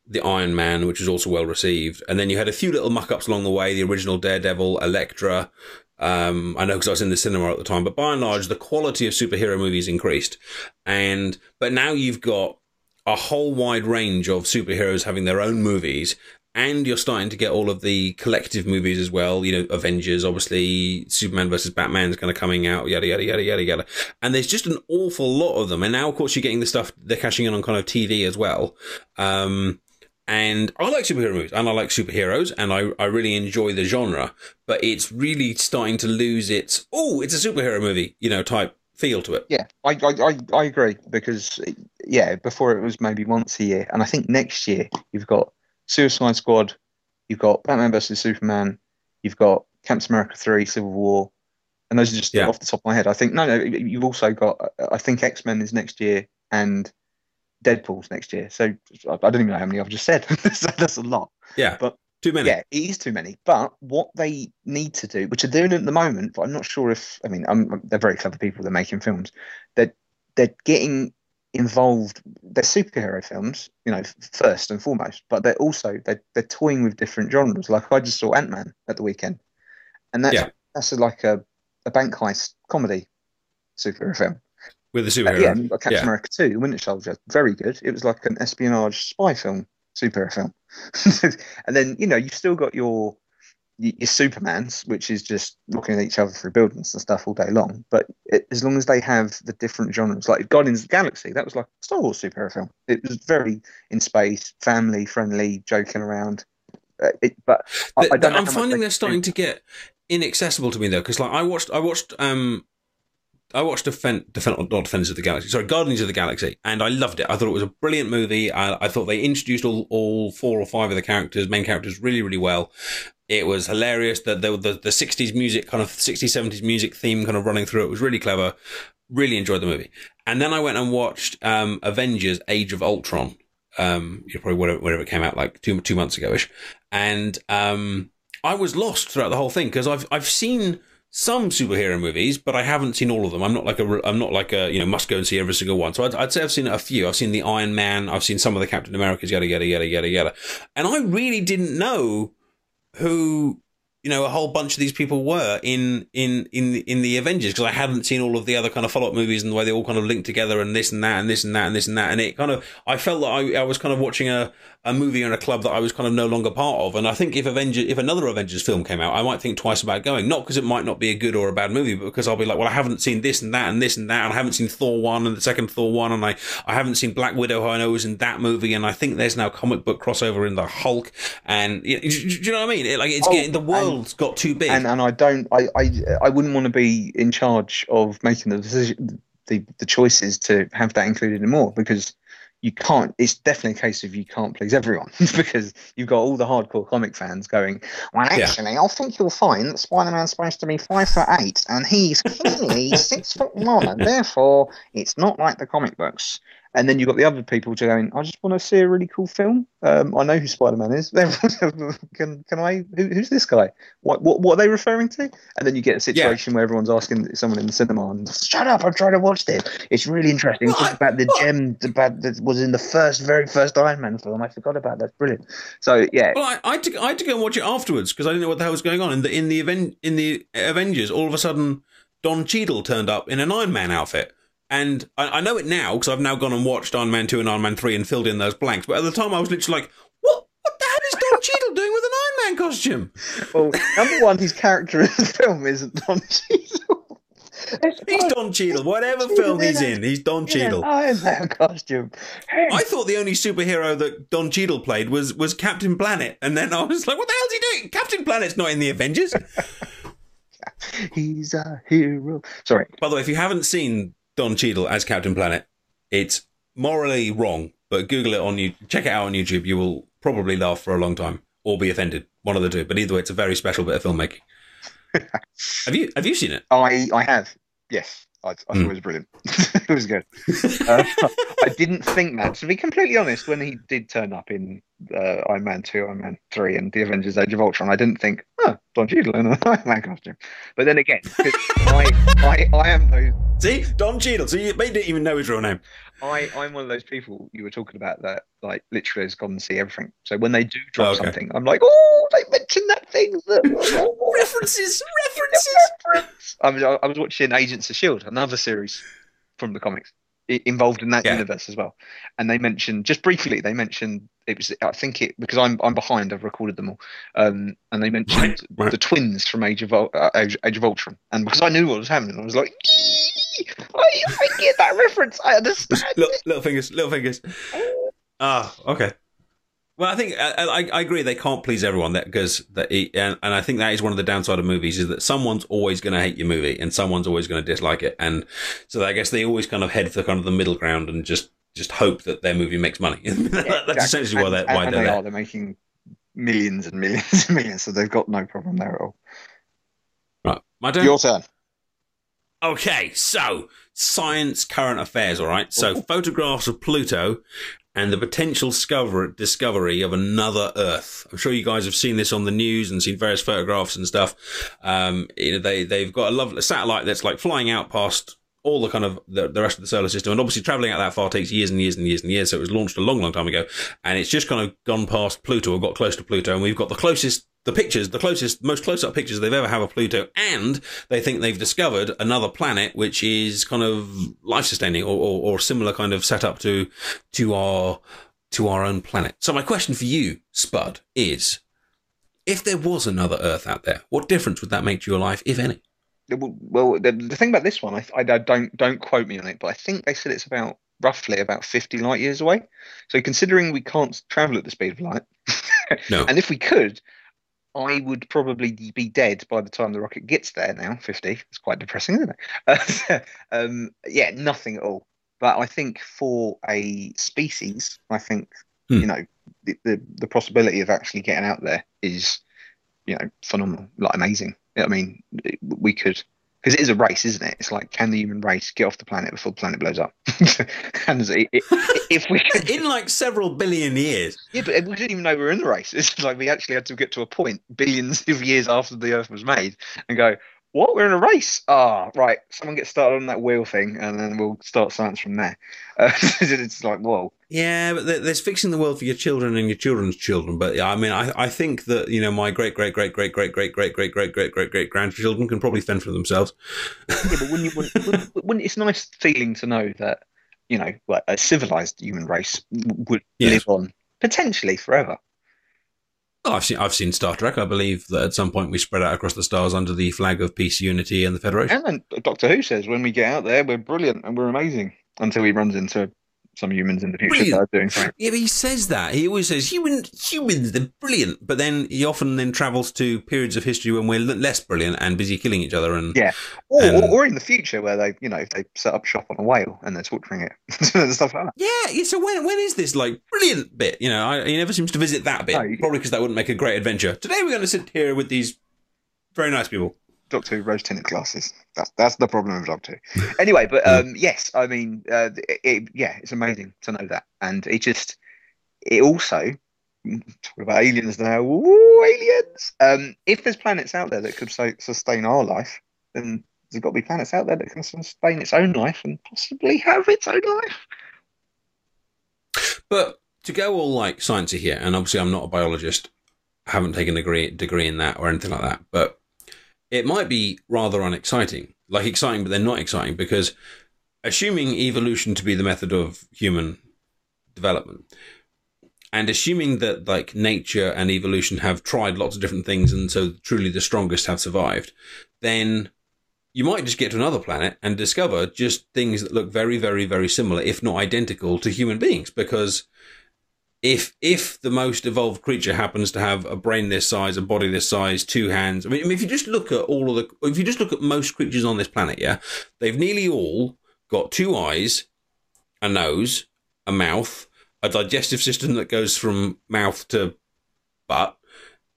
the Iron Man, which was also well received. And then you had a few little muck-ups along the way, the original Daredevil, Elektra. I know because I was in the cinema at the time, but by and large, the quality of superhero movies increased. But now you've got a whole wide range of superheroes having their own movies, and you're starting to get all of the collective movies as well. You know, Avengers, obviously, Superman versus Batman's kind of coming out, yada, yada, yada, yada, yada. And there's just an awful lot of them. And now, of course, you're getting the stuff, they're cashing in on kind of TV as well. And I like superhero movies, and I like superheroes, and I really enjoy the genre, but it's really starting to lose its, it's a superhero movie, type feel to it. Yeah, I agree, because, before it was maybe once a year, and I think next year you've got Suicide Squad, you've got Batman vs Superman, you've got Captain America 3, Civil War, and those are just off the top of my head. I think, no, you've also got, I think X-Men is next year, and Deadpool's next year. So I don't even know how many I've just said. That's a lot. Yeah, but too many. Yeah, it is too many. But what they need to do, which they're doing at the moment, but I'm not sure if, they're very clever people, they're making films. They're getting involved. They're superhero films, first and foremost, but they're also, they're toying with different genres. Like I just saw Ant-Man at the weekend, and that's like a bank heist comedy superhero film. With the superhero. Captain America 2, Winter Soldier, very good. It was like an espionage spy film, superhero film. And then, you've still got your Supermans, which is just looking at each other through buildings and stuff all day long. But as long as they have the different genres, like Guardians of the Galaxy, that was like a Star Wars superhero film. It was very in space, family friendly, joking around. I'm finding they're starting to get inaccessible to me, though, because like I watched Defenders of the Galaxy. Sorry, Guardians of the Galaxy, and I loved it. I thought it was a brilliant movie. I thought they introduced all 4 or 5 of the main characters, really, really well. It was hilarious. The 60s music, kind of 60s, 70s music theme kind of running through it was really clever. Really enjoyed the movie. And then I went and watched Avengers: Age of Ultron. Probably whenever it came out, like two months ago-ish. And I was lost throughout the whole thing, because I've seen some superhero movies, but I haven't seen all of them. I'm not like a must go and see every single one. So I'd say I've seen a few. I've seen the Iron Man. I've seen some of the Captain Americas, yada, yada, yada, yada, yada. And I really didn't know who, a whole bunch of these people were in the Avengers, because I hadn't seen all of the other kind of follow-up movies and the way they all kind of linked together, and this and that and this and that and this and that. And it kind of, I felt that I was kind of watching a movie in a club that I was kind of no longer part of. And I think if another Avengers film came out, I might think twice about going, not because it might not be a good or a bad movie, but because I'll be like, well, I haven't seen this and that and this and that, and I haven't seen Thor 1 and the second Thor 1, and I haven't seen Black Widow, who I know was in that movie, and I think there's now comic book crossover in the Hulk, and do you know what I mean? The world's got too big. And I wouldn't want to be in charge of making the decision, the choices to have that included anymore, because you can't. It's definitely a case of you can't please everyone, because you've got all the hardcore comic fans going, well, actually, I think you'll find that Spider-Man's supposed to be 5'8", and he's clearly 6'1", and therefore it's not like the comic books. And then you've got the other people going, I just want to see a really cool film. I know who Spider-Man is. Can I? Who's this guy? What are they referring to? And then you get a situation where everyone's asking someone in the cinema, and shut up, I'm trying to watch this. It's really interesting. Talk about the gem that was in the very first Iron Man film. I forgot about that. Brilliant. So yeah. Well, I had to go and watch it afterwards, because I didn't know what the hell was going on. In the Avengers, all of a sudden, Don Cheadle turned up in an Iron Man outfit. And I know it now, because I've now gone and watched Iron Man 2 and Iron Man 3 and filled in those blanks. But at the time, I was literally like, what the hell is Don Cheadle doing with an Iron Man costume? Well, number one, his character in the film isn't Don Cheadle. He's Don Cheadle. Whatever film he's in, he's Don Cheadle. Iron Man costume. I thought the only superhero that Don Cheadle played was Captain Planet. And then I was like, what the hell's he doing? Captain Planet's not in the Avengers. He's a hero. Sorry. By the way, if you haven't seen Don Cheadle as Captain Planet, it's morally wrong, but Google it check it out on YouTube. You will probably laugh for a long time or be offended, one of the two. But either way, it's a very special bit of filmmaking. Have you seen it? I have, yes. I thought it was brilliant. It was good. I didn't think that, to be completely honest, when he did turn up in Iron Man 2, Iron Man 3, and the Avengers Age of Ultron, I didn't think, oh, Don Cheadle in an Iron Man costume. But then again, 'cause I am those. See, Don Cheadle. So they didn't even know his real name. I'm one of those people you were talking about that like literally has gone and see everything. So when they do drop something, I'm like, oh, they mentioned that thing. References. I was watching Agents of Shield, another series from the comics involved in that universe as well, and they mentioned just briefly. They mentioned it was, I think it, because I'm behind. I've recorded them all, and they mentioned the twins from Age of Ultron, and because I knew what was happening, I was like, I get that reference. I understand. Little fingers. Ah, okay. Well, I think I agree. They can't please everyone, and I think that is one of the downside of movies is that someone's always going to hate your movie and someone's always going to dislike it, and so I guess they always kind of head for kind of the middle ground and just hope that their movie makes money. That's essentially why they're there. They're making millions and millions and millions, so they've got no problem there at all. Right, my turn. Your turn. Okay, so science, current affairs. All right, so photographs of Pluto and the potential discovery of another Earth. I'm sure you guys have seen this on the news and seen various photographs and stuff. They've got a lovely satellite that's like flying out past all the kind of the rest of the solar system, and obviously traveling out that far takes years and years and years and years. So it was launched a long time ago, and it's just kind of gone past Pluto or got close to Pluto, and we've got most close-up pictures they've ever had of Pluto, and they think they've discovered another planet which is kind of life-sustaining or similar kind of setup to our own planet. So my question for you, Spud, is if there was another Earth out there, what difference would that make to your life, if any? Well, the thing about this one, I don't quote me on it, but I think they said it's roughly about 50 light years away. So considering we can't travel at the speed of light, no, and if we could, I would probably be dead by the time the rocket gets there now. 50. It's quite depressing, isn't it? Yeah, nothing at all. But I think for a species, I think the possibility of actually getting out there is phenomenal, like amazing. I mean, we could, because it is a race, isn't it? It's like, can the human race get off the planet before the planet blows up? And if we could, in like several billion years. Yeah, but we didn't even know we were in the race. It's like we actually had to get to a point billions of years after the Earth was made and go, what? We're in a race? Right. Someone get started on that wheel thing, and then we'll start science from there. It's like, whoa. Yeah, but there's fixing the world for your children and your children's children. But yeah, I mean, I think that my great grandchildren can probably fend for themselves. Yeah, but wouldn't it's a nice feeling to know that a civilized human race would live on potentially forever. Well, I've seen Star Trek. I believe that at some point we spread out across the stars under the flag of peace, unity, and the Federation. And then Doctor Who says when we get out there, we're brilliant and we're amazing until he runs into some humans in the future that are doing something. Yeah, but he says that. He always says humans, they're brilliant. But then he often travels to periods of history when we're less brilliant and busy killing each other. And or in the future where they, if they set up shop on a whale and they're torturing it and stuff like that. Yeah. So when is this like brilliant bit? He never seems to visit that bit. No, probably because that wouldn't make a great adventure. Today we're going to sit here with these very nice people. Doctor Who rose tinted glasses. That's the problem with Doctor Who. Anyway, but yes, I mean, it's amazing to know that, and it also talking about aliens now. Ooh, aliens! If there's planets out there that could sustain our life, then there's got to be planets out there that can sustain its own life and possibly have its own life. But to go all like sciencey here, and obviously I'm not a biologist, I haven't taken a degree in that or anything like that, but it might be rather unexciting. Like exciting, but they're not exciting, because assuming evolution to be the method of human development, and assuming that like nature and evolution have tried lots of different things, and so truly the strongest have survived, then you might just get to another planet and discover just things that look very, very, very similar, if not identical, to human beings, because if the most evolved creature happens to have a brain this size, a body this size, two hands, I mean, if you just look at if you just look at most creatures on this planet, yeah, they've nearly all got two eyes, a nose, a mouth, a digestive system that goes from mouth to butt,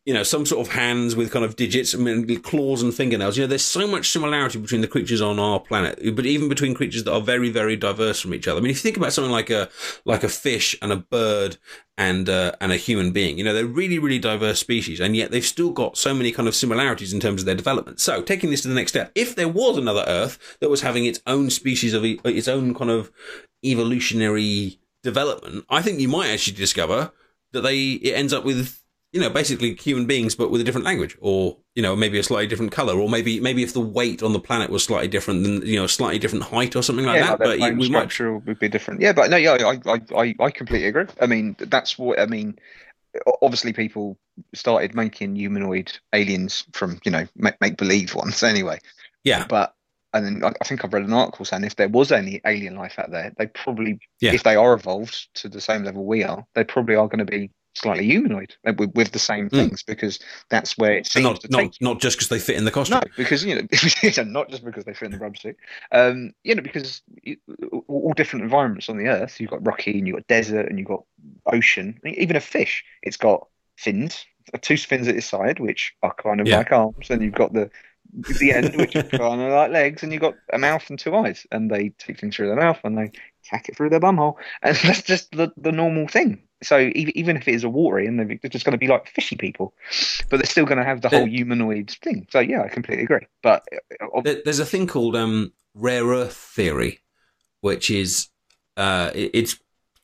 some sort of hands with kind of digits, I mean, claws and fingernails. There's so much similarity between the creatures on our planet, but even between creatures that are very, very diverse from each other. I mean, if you think about something like a fish and a bird and a human being, they're really, really diverse species, and yet they've still got so many kind of similarities in terms of their development. So, taking this to the next step, if there was another Earth that was having its own species of its own kind of evolutionary development, I think you might actually discover that it ends up with basically human beings, but with a different language, or maybe a slightly different color, or maybe if the weight on the planet was slightly different, than a slightly different height or something like that. But we structure would be different. Yeah, but no, yeah, I completely agree. I mean, that's what I mean. Obviously, people started making humanoid aliens from make believe ones anyway. Yeah, but. And then I think I've read an article saying if there was any alien life out there, they probably, if they are evolved to the same level we are, they probably are going to be slightly humanoid with the same things, because that's where it seems not just because they fit in the costume. No, because not just because they fit in the rubber suit. Because all different environments on the Earth. You've got rocky, and you've got desert, and you've got ocean. Even a fish, it's got fins, two fins at its side, which are kind of like arms, and you've got the end, which is kind of like legs, and you've got a mouth and two eyes, and they take things through their mouth and they tack it through their bumhole, and that's just the normal thing. So even if it is a watery, and they're just going to be like fishy people, but they're still going to have the whole humanoid thing. So yeah, I completely agree. But there's a thing called rare earth theory, which is it's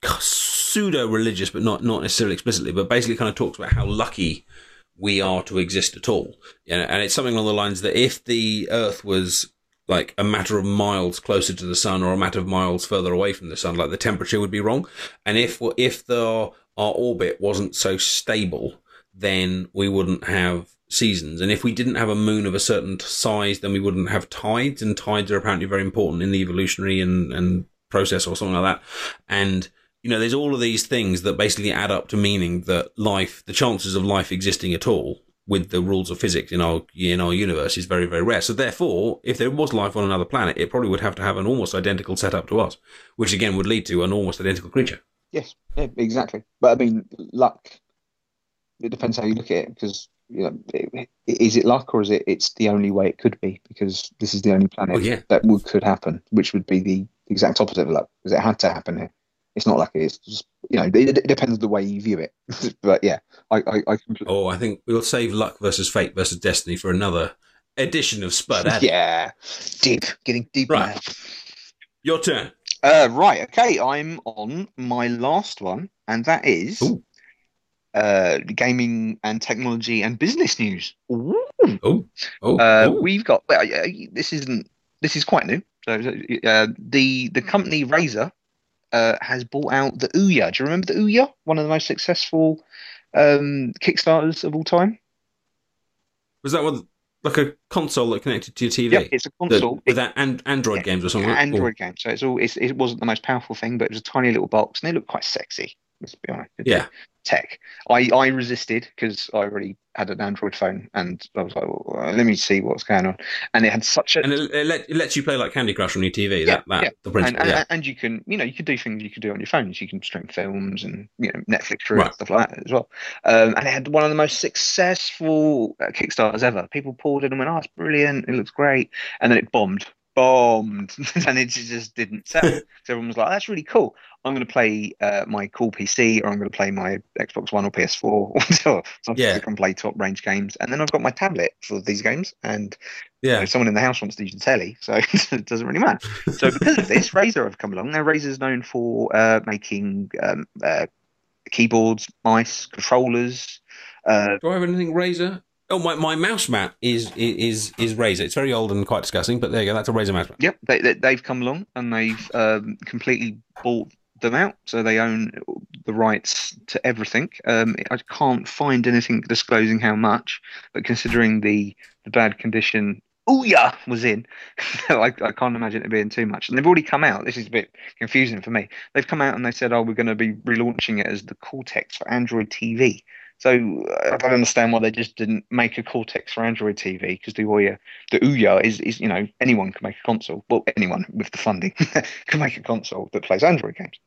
pseudo religious, but not necessarily explicitly, but basically kind of talks about how lucky we are to exist at all. And it's something along the lines that if the Earth was like a matter of miles closer to the sun or a matter of miles further away from the sun, like the temperature would be wrong. And if our orbit wasn't so stable, then we wouldn't have seasons. And if we didn't have a moon of a certain size, then we wouldn't have tides. And tides are apparently very important in the evolutionary and process or something like that. And there's all of these things that basically add up to meaning that the chances of life existing at all with the rules of physics in our universe is very, very rare. So therefore, if there was life on another planet, it probably would have to have an almost identical setup to us, which again would lead to an almost identical creature. Yes, yeah, exactly. But I mean, luck, it depends how you look at it, because is it luck, or is it's the only way it could be, because this is the only planet that could happen, which would be the exact opposite of luck, because it had to happen here. It's not lucky. It's just, it depends on the way you view it. But yeah, I completely... I think we'll save luck versus fate versus destiny for another edition of Spud. Yeah, getting deep. Right, now. Your turn. Right, okay. I'm on my last one, and that is gaming and technology and business news. Ooh. We've got. This is quite new. So the company Razer has bought out the Ouya. Do you remember the Ouya? One of the most successful Kickstarters of all time. Was that one like a console that connected to your TV? Yeah, it's a console. With that Android games or something? Android games. So it wasn't the most powerful thing, but it was a tiny little box, and they looked quite sexy. Let's be honest. Tech. I resisted because I already had an Android phone, and I was like, well, let me see what's going on. And it had such a... And it lets you play like Candy Crush on your TV. The principle. And you can, you could do things you could do on your phones. You can stream films and, Netflix through and stuff like that as well. And it had one of the most successful Kickstarters ever. People poured in and went, oh, it's brilliant. It looks great. And then it bombed, and it just didn't sell. So everyone was like, that's really cool. I'm going to play my cool PC, or I'm going to play my Xbox One or PS4, so I can play top range games. And then I've got my tablet for these games, and someone in the house wants to use the telly, so it doesn't really matter. So because of this, Razer have come along. Now Razer's known for making keyboards, mice, controllers. Do I have anything Razer? Oh, my mouse mat is Razer. It's very old and quite disgusting, but there you go. That's a Razer mouse mat. Yep, they've come along and they've completely bought them out, so they own the rights to everything. I can't find anything disclosing how much, but considering the bad condition Ouya was in, I can't imagine it being too much. And they've already come out. This is a bit confusing for me. They've come out and they said, we're going to be relaunching it as the Cortex for Android TV. So I don't understand why they just didn't make a Cortex for Android TV, because the Ouya is anyone can make a console. Well, anyone with the funding can make a console that plays Android games.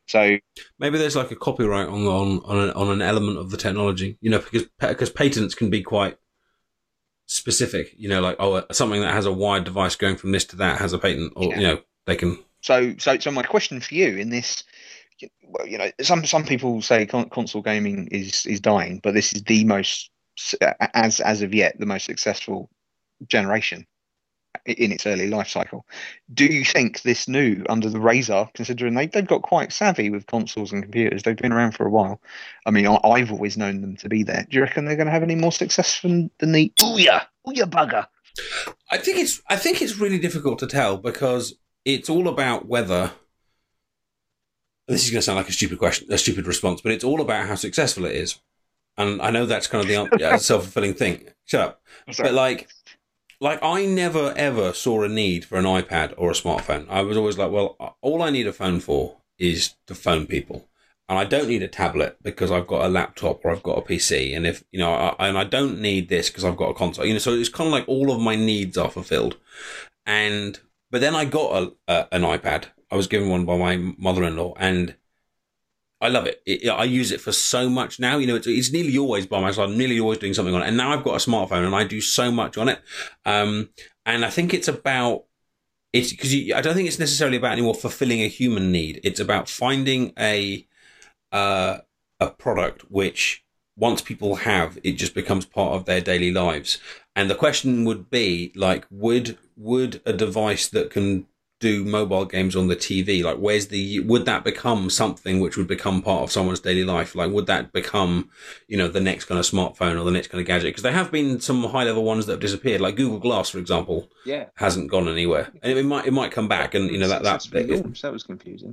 So maybe there's like a copyright on an element of the technology, because patents can be quite specific, like, something that has a wired device going from this to that has a patent, or they can. So my question for you in this, well, some people say console gaming is dying, but this is the most, as of yet, the most successful generation in its early life cycle. Do you think this new under the Razer, considering they've got quite savvy with consoles and computers, they've been around for a while? I mean, I've always known them to be there. Do you reckon they're going to have any more success than the Ouya bugger? I think it's really difficult to tell, because it's all about whether. This is going to sound like a stupid response, but it's all about how successful it is. And I know that's kind of the self-fulfilling thing. Shut up. But like I never ever saw a need for an iPad or a smartphone. I was always like, well, all I need a phone for is to phone people, and I don't need a tablet because I've got a laptop or I've got a PC, and if and I don't need this because I've got a console. So it's kind of like all of my needs are fulfilled. But then I got an iPad. I was given one by my mother-in-law, and I love it. I use it for so much now. It's nearly always by my side. I'm nearly always doing something on it. And now I've got a smartphone, and I do so much on it. And I think it's because I don't think it's necessarily about anymore fulfilling a human need. It's about finding a product which, once people have, it just becomes part of their daily lives. And the question would be, like, would a device that can do mobile games on the TV, like, would that become something which would become part of someone's daily life? Like, would that become, the next kind of smartphone or the next kind of gadget? Because there have been some high level ones that have disappeared, like Google Glass, for example, hasn't gone anywhere, and it might come back, and that was confusing.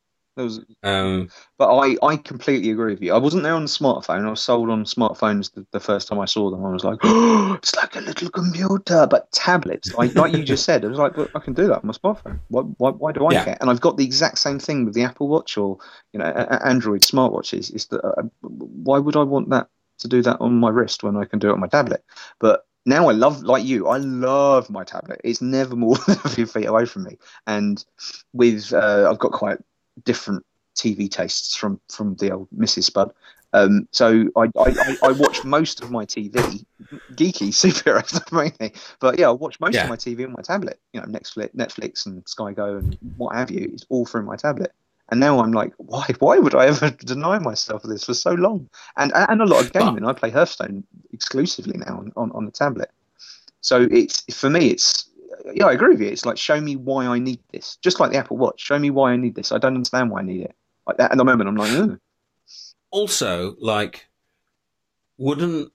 But I completely agree with you. I wasn't there on the smartphone. I was sold on smartphones the first time I saw them. I was like, oh, it's like a little computer. But tablets, like you just said, I was like, well, I can do that on my smartphone. Why do I care? And I've got the exact same thing with the Apple Watch or Android smartwatches. Is that why would I want that to do that on my wrist when I can do it on my tablet? But now I love my tablet. It's never more than a few feet away from me. And with I've got quite different TV tastes from the old Mrs. Spud. So I watch most of my TV, geeky superhero stuff mainly. But I watch most of my TV on my tablet. Netflix and Sky Go and what have you. It's all through my tablet. And now I'm like, why would I ever deny myself this for so long? And a lot of gaming. I play Hearthstone exclusively now on the tablet. So for me, I agree with you. It's like, show me why I need this. Just like the Apple Watch. Show me why I need this. I don't understand why I need it. Like that, at the moment, I'm like, ugh. Also, like, I'm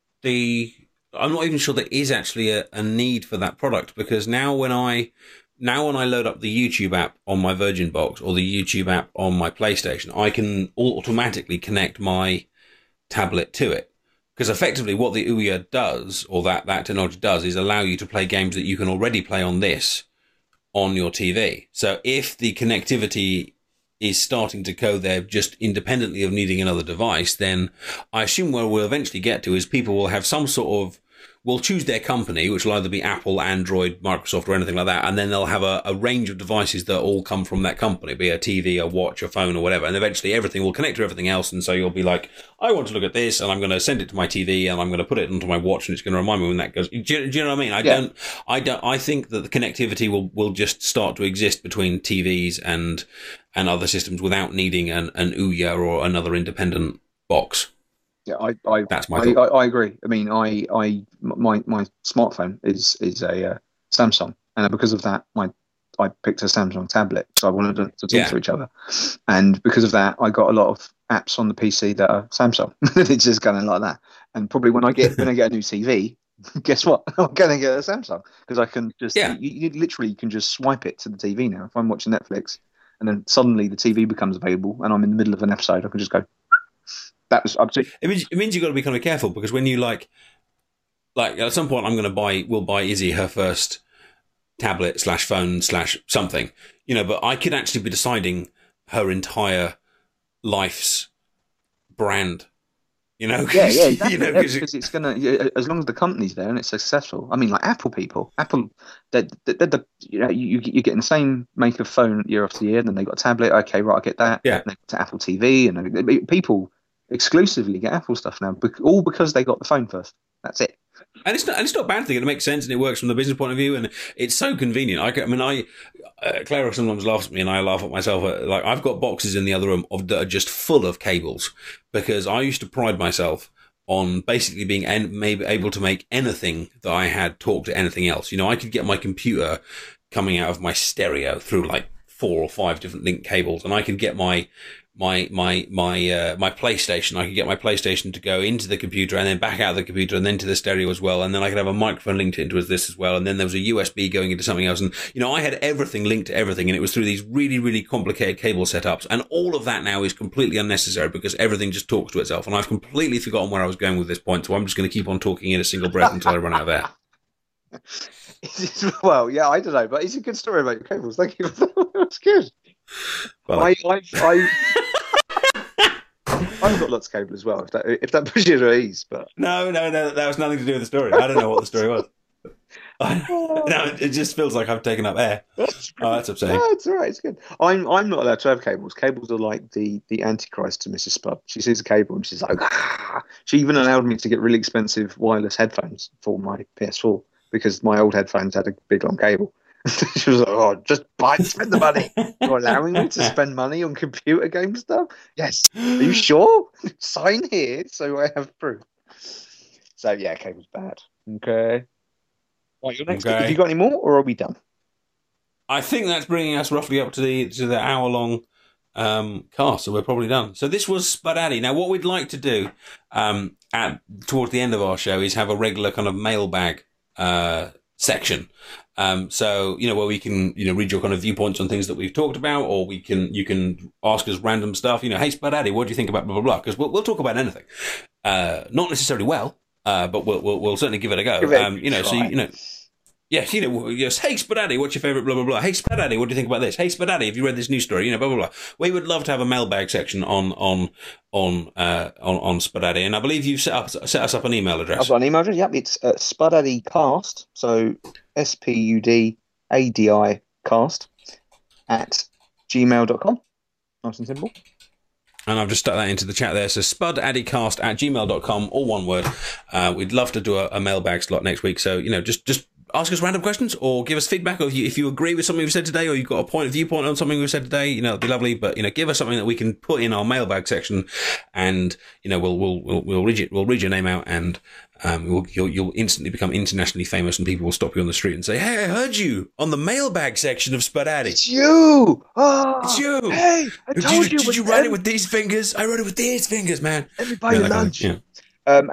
not even sure there is actually a need for that product, because now when I load up the YouTube app on my Virgin box or the YouTube app on my PlayStation, I can automatically connect my tablet to it. Because effectively what the Ouya does, or that technology does, is allow you to play games that you can already play on this on your TV. So if the connectivity is starting to go there just independently of needing another device, then I assume where we'll eventually get to is people will have some sort of, will choose their company, which will either be Apple, Android, Microsoft, or anything like that, and then they'll have a range of devices that all come from that company, be a TV, a watch, a phone, or whatever, and eventually everything will connect to everything else, and so you'll be like, I want to look at this, and I'm going to send it to my TV, and I'm going to put it into my watch, and it's going to remind me when that goes. Do you know what I mean? I think that the connectivity will just start to exist between TVs and other systems without needing an Ouya or another independent box. Yeah, I agree. I mean, my smartphone is a Samsung, and because of that, I picked a Samsung tablet, so I wanted to talk to each other, and because of that, I got a lot of apps on the PC that are Samsung. It's just kind of like that. And probably when I get a new TV, guess what? I'm going to get a Samsung, because I can just you literally can just swipe it to the TV now. If I'm watching Netflix, and then suddenly the TV becomes available, and I'm in the middle of an episode, I can just go. That was up to. It means you've got to be kind of careful, because when you like at some point we'll buy Izzy her first tablet / phone / something, but I could actually be deciding her entire life's brand You know, Yeah, yeah, exactly. you know, Yeah, because it's gonna, yeah, as long as the company's there and it's successful. I mean, like Apple people, Apple, they're the, you know, you're getting the same make of phone year after year, and then they got a tablet. Okay, right, I get that. yeah. And they got to Apple TV, and people exclusively get Apple stuff now, all because they got the phone first. That's it. And it's not a bad thing. It makes sense and it works from the business point of view, and it's so convenient. Clara sometimes laughs at me, and I laugh at myself. Like I've got boxes in the other room that are just full of cables because I used to pride myself on basically being maybe able to make anything that I had talk to anything else. You know, I could get my computer coming out of my stereo through like 4 or 5 different link cables, and I could get my PlayStation. I could get my PlayStation to go into the computer and then back out of the computer and then to the stereo as well. And then I could have a microphone linked into this as well. And then there was a USB going into something else. And, you know, I had everything linked to everything, and it was through these really, really complicated cable setups. And all of that now is completely unnecessary because everything just talks to itself. And I've completely forgotten where I was going with this point. So I'm just going to keep on talking in a single breath until I run out of air. Well, yeah, I don't know, but it's a good story about your cables. Thank you. That's good. Well, I've got lots of cable as well. If that pushes you to ease, but no, that was nothing to do with the story. I don't know what the story was. No, it just feels like I've taken up air. That's upsetting. No, it's all right. It's good. I'm not allowed to have cables. Cables are like the antichrist to Mrs. Spud. She sees a cable and she's like, ah! She even allowed me to get really expensive wireless headphones for my PS4 because my old headphones had a big long cable. She was like, "Oh, just spend the money. You're allowing me to spend money on computer game stuff? Yes. Are you sure? Sign here so I have proof." So yeah, cable's bad. Okay. Right, your next. Have you got any more, or are we done? I think that's bringing us roughly up to the hour long cast, so we're probably done. So this was Spud Addy. Now, what we'd like to do towards the end of our show is have a regular kind of mailbag section. So, you know, where we can, you know, read your kind of viewpoints on things that we've talked about, or you can ask us random stuff, you know, hey, Spud Addy, what do you think about blah, blah, blah? Because we'll talk about anything. Not necessarily well, but we'll certainly give it a go. You know, so, you know, yes, you know, yes, hey, Spud Addy, what's your favourite blah, blah, blah? Hey, Spud Addy, what do you think about this? Hey, Spud Addy, have you read this news story? You know, blah, blah, blah. We would love to have a mailbag section on Spud Addy, and I believe you've set us up an email address. I've got an email address, yep, it's spudaddycast, so SPUDADI cast at gmail.com. Nice and simple. And I've just stuck that into the chat there. So spudaddycast at gmail.com, all one word. We'd love to do a mailbag slot next week. So, you know, just ask us random questions or give us feedback. Or if you agree with something we've said today, or you've got a viewpoint on something we've said today, you know, it'd be lovely. But, you know, give us something that we can put in our mailbag section, and, you know, we'll read it. We'll read your name out, and you'll instantly become internationally famous, and people will stop you on the street and say, "Hey, I heard you on the mailbag section of Spud Addy. It's you! Oh, it's you! Hey, I told you! Did you write it with these fingers? I wrote it with these fingers, man. Let me buy you lunch." Yeah. And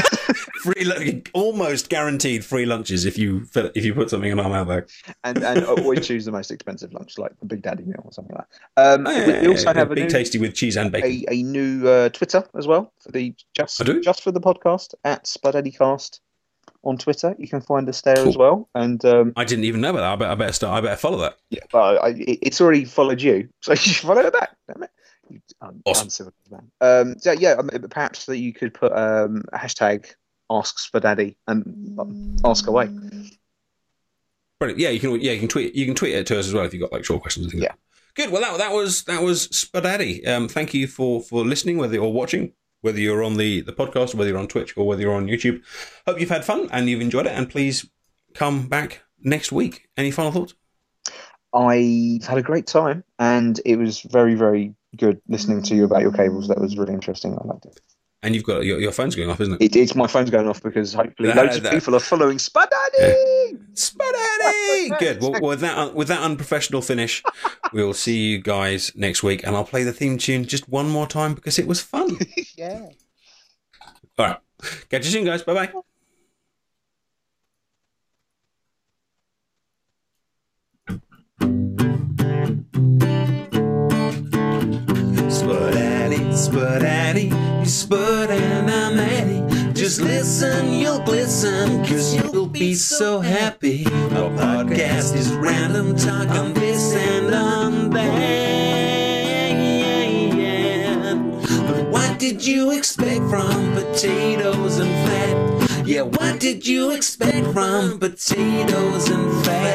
almost guaranteed free lunches if you put something in our mailbag. and always choose the most expensive lunch, like the Big Daddy meal or something like that. We also have a big tasty with cheese and bacon. A new Twitter as well for the just for the podcast at SpudAddycast on Twitter. You can find us there as well. And I didn't even know about that. I better follow that. Yeah, well, it's already followed you, so you should follow it back. Damn it. Awesome. Man. So yeah, perhaps that you could put hashtag Ask Spud Addy and ask away. Brilliant. Yeah, you can tweet it to us as well if you've got like short questions and things. Yeah. Good. Well, that was Spud Addy. Thank you for listening, whether you're watching, whether you're on the podcast, or whether you're on Twitch, or whether you're on YouTube. Hope you've had fun and you've enjoyed it, and please come back next week. Any final thoughts? I've had a great time, and it was very, very good listening to you about your cables. That was really interesting. I liked it. And you've got your phone's going off, isn't it? It's my phone's going off because hopefully loads of people are following Spud Addy. Yeah. Spud Addy. Good. Well, with that unprofessional finish, we'll see you guys next week, and I'll play the theme tune just one more time because it was fun. Yeah. All right. Catch you soon, guys. Bye bye. Spud Addy, you Spud and I'm Addy. Just listen, you'll glisten, cause you'll be so happy. Our podcast is random talk on this and on that. But why do did you expect from potatoes and fat? Yeah, what did you expect from potatoes and fat?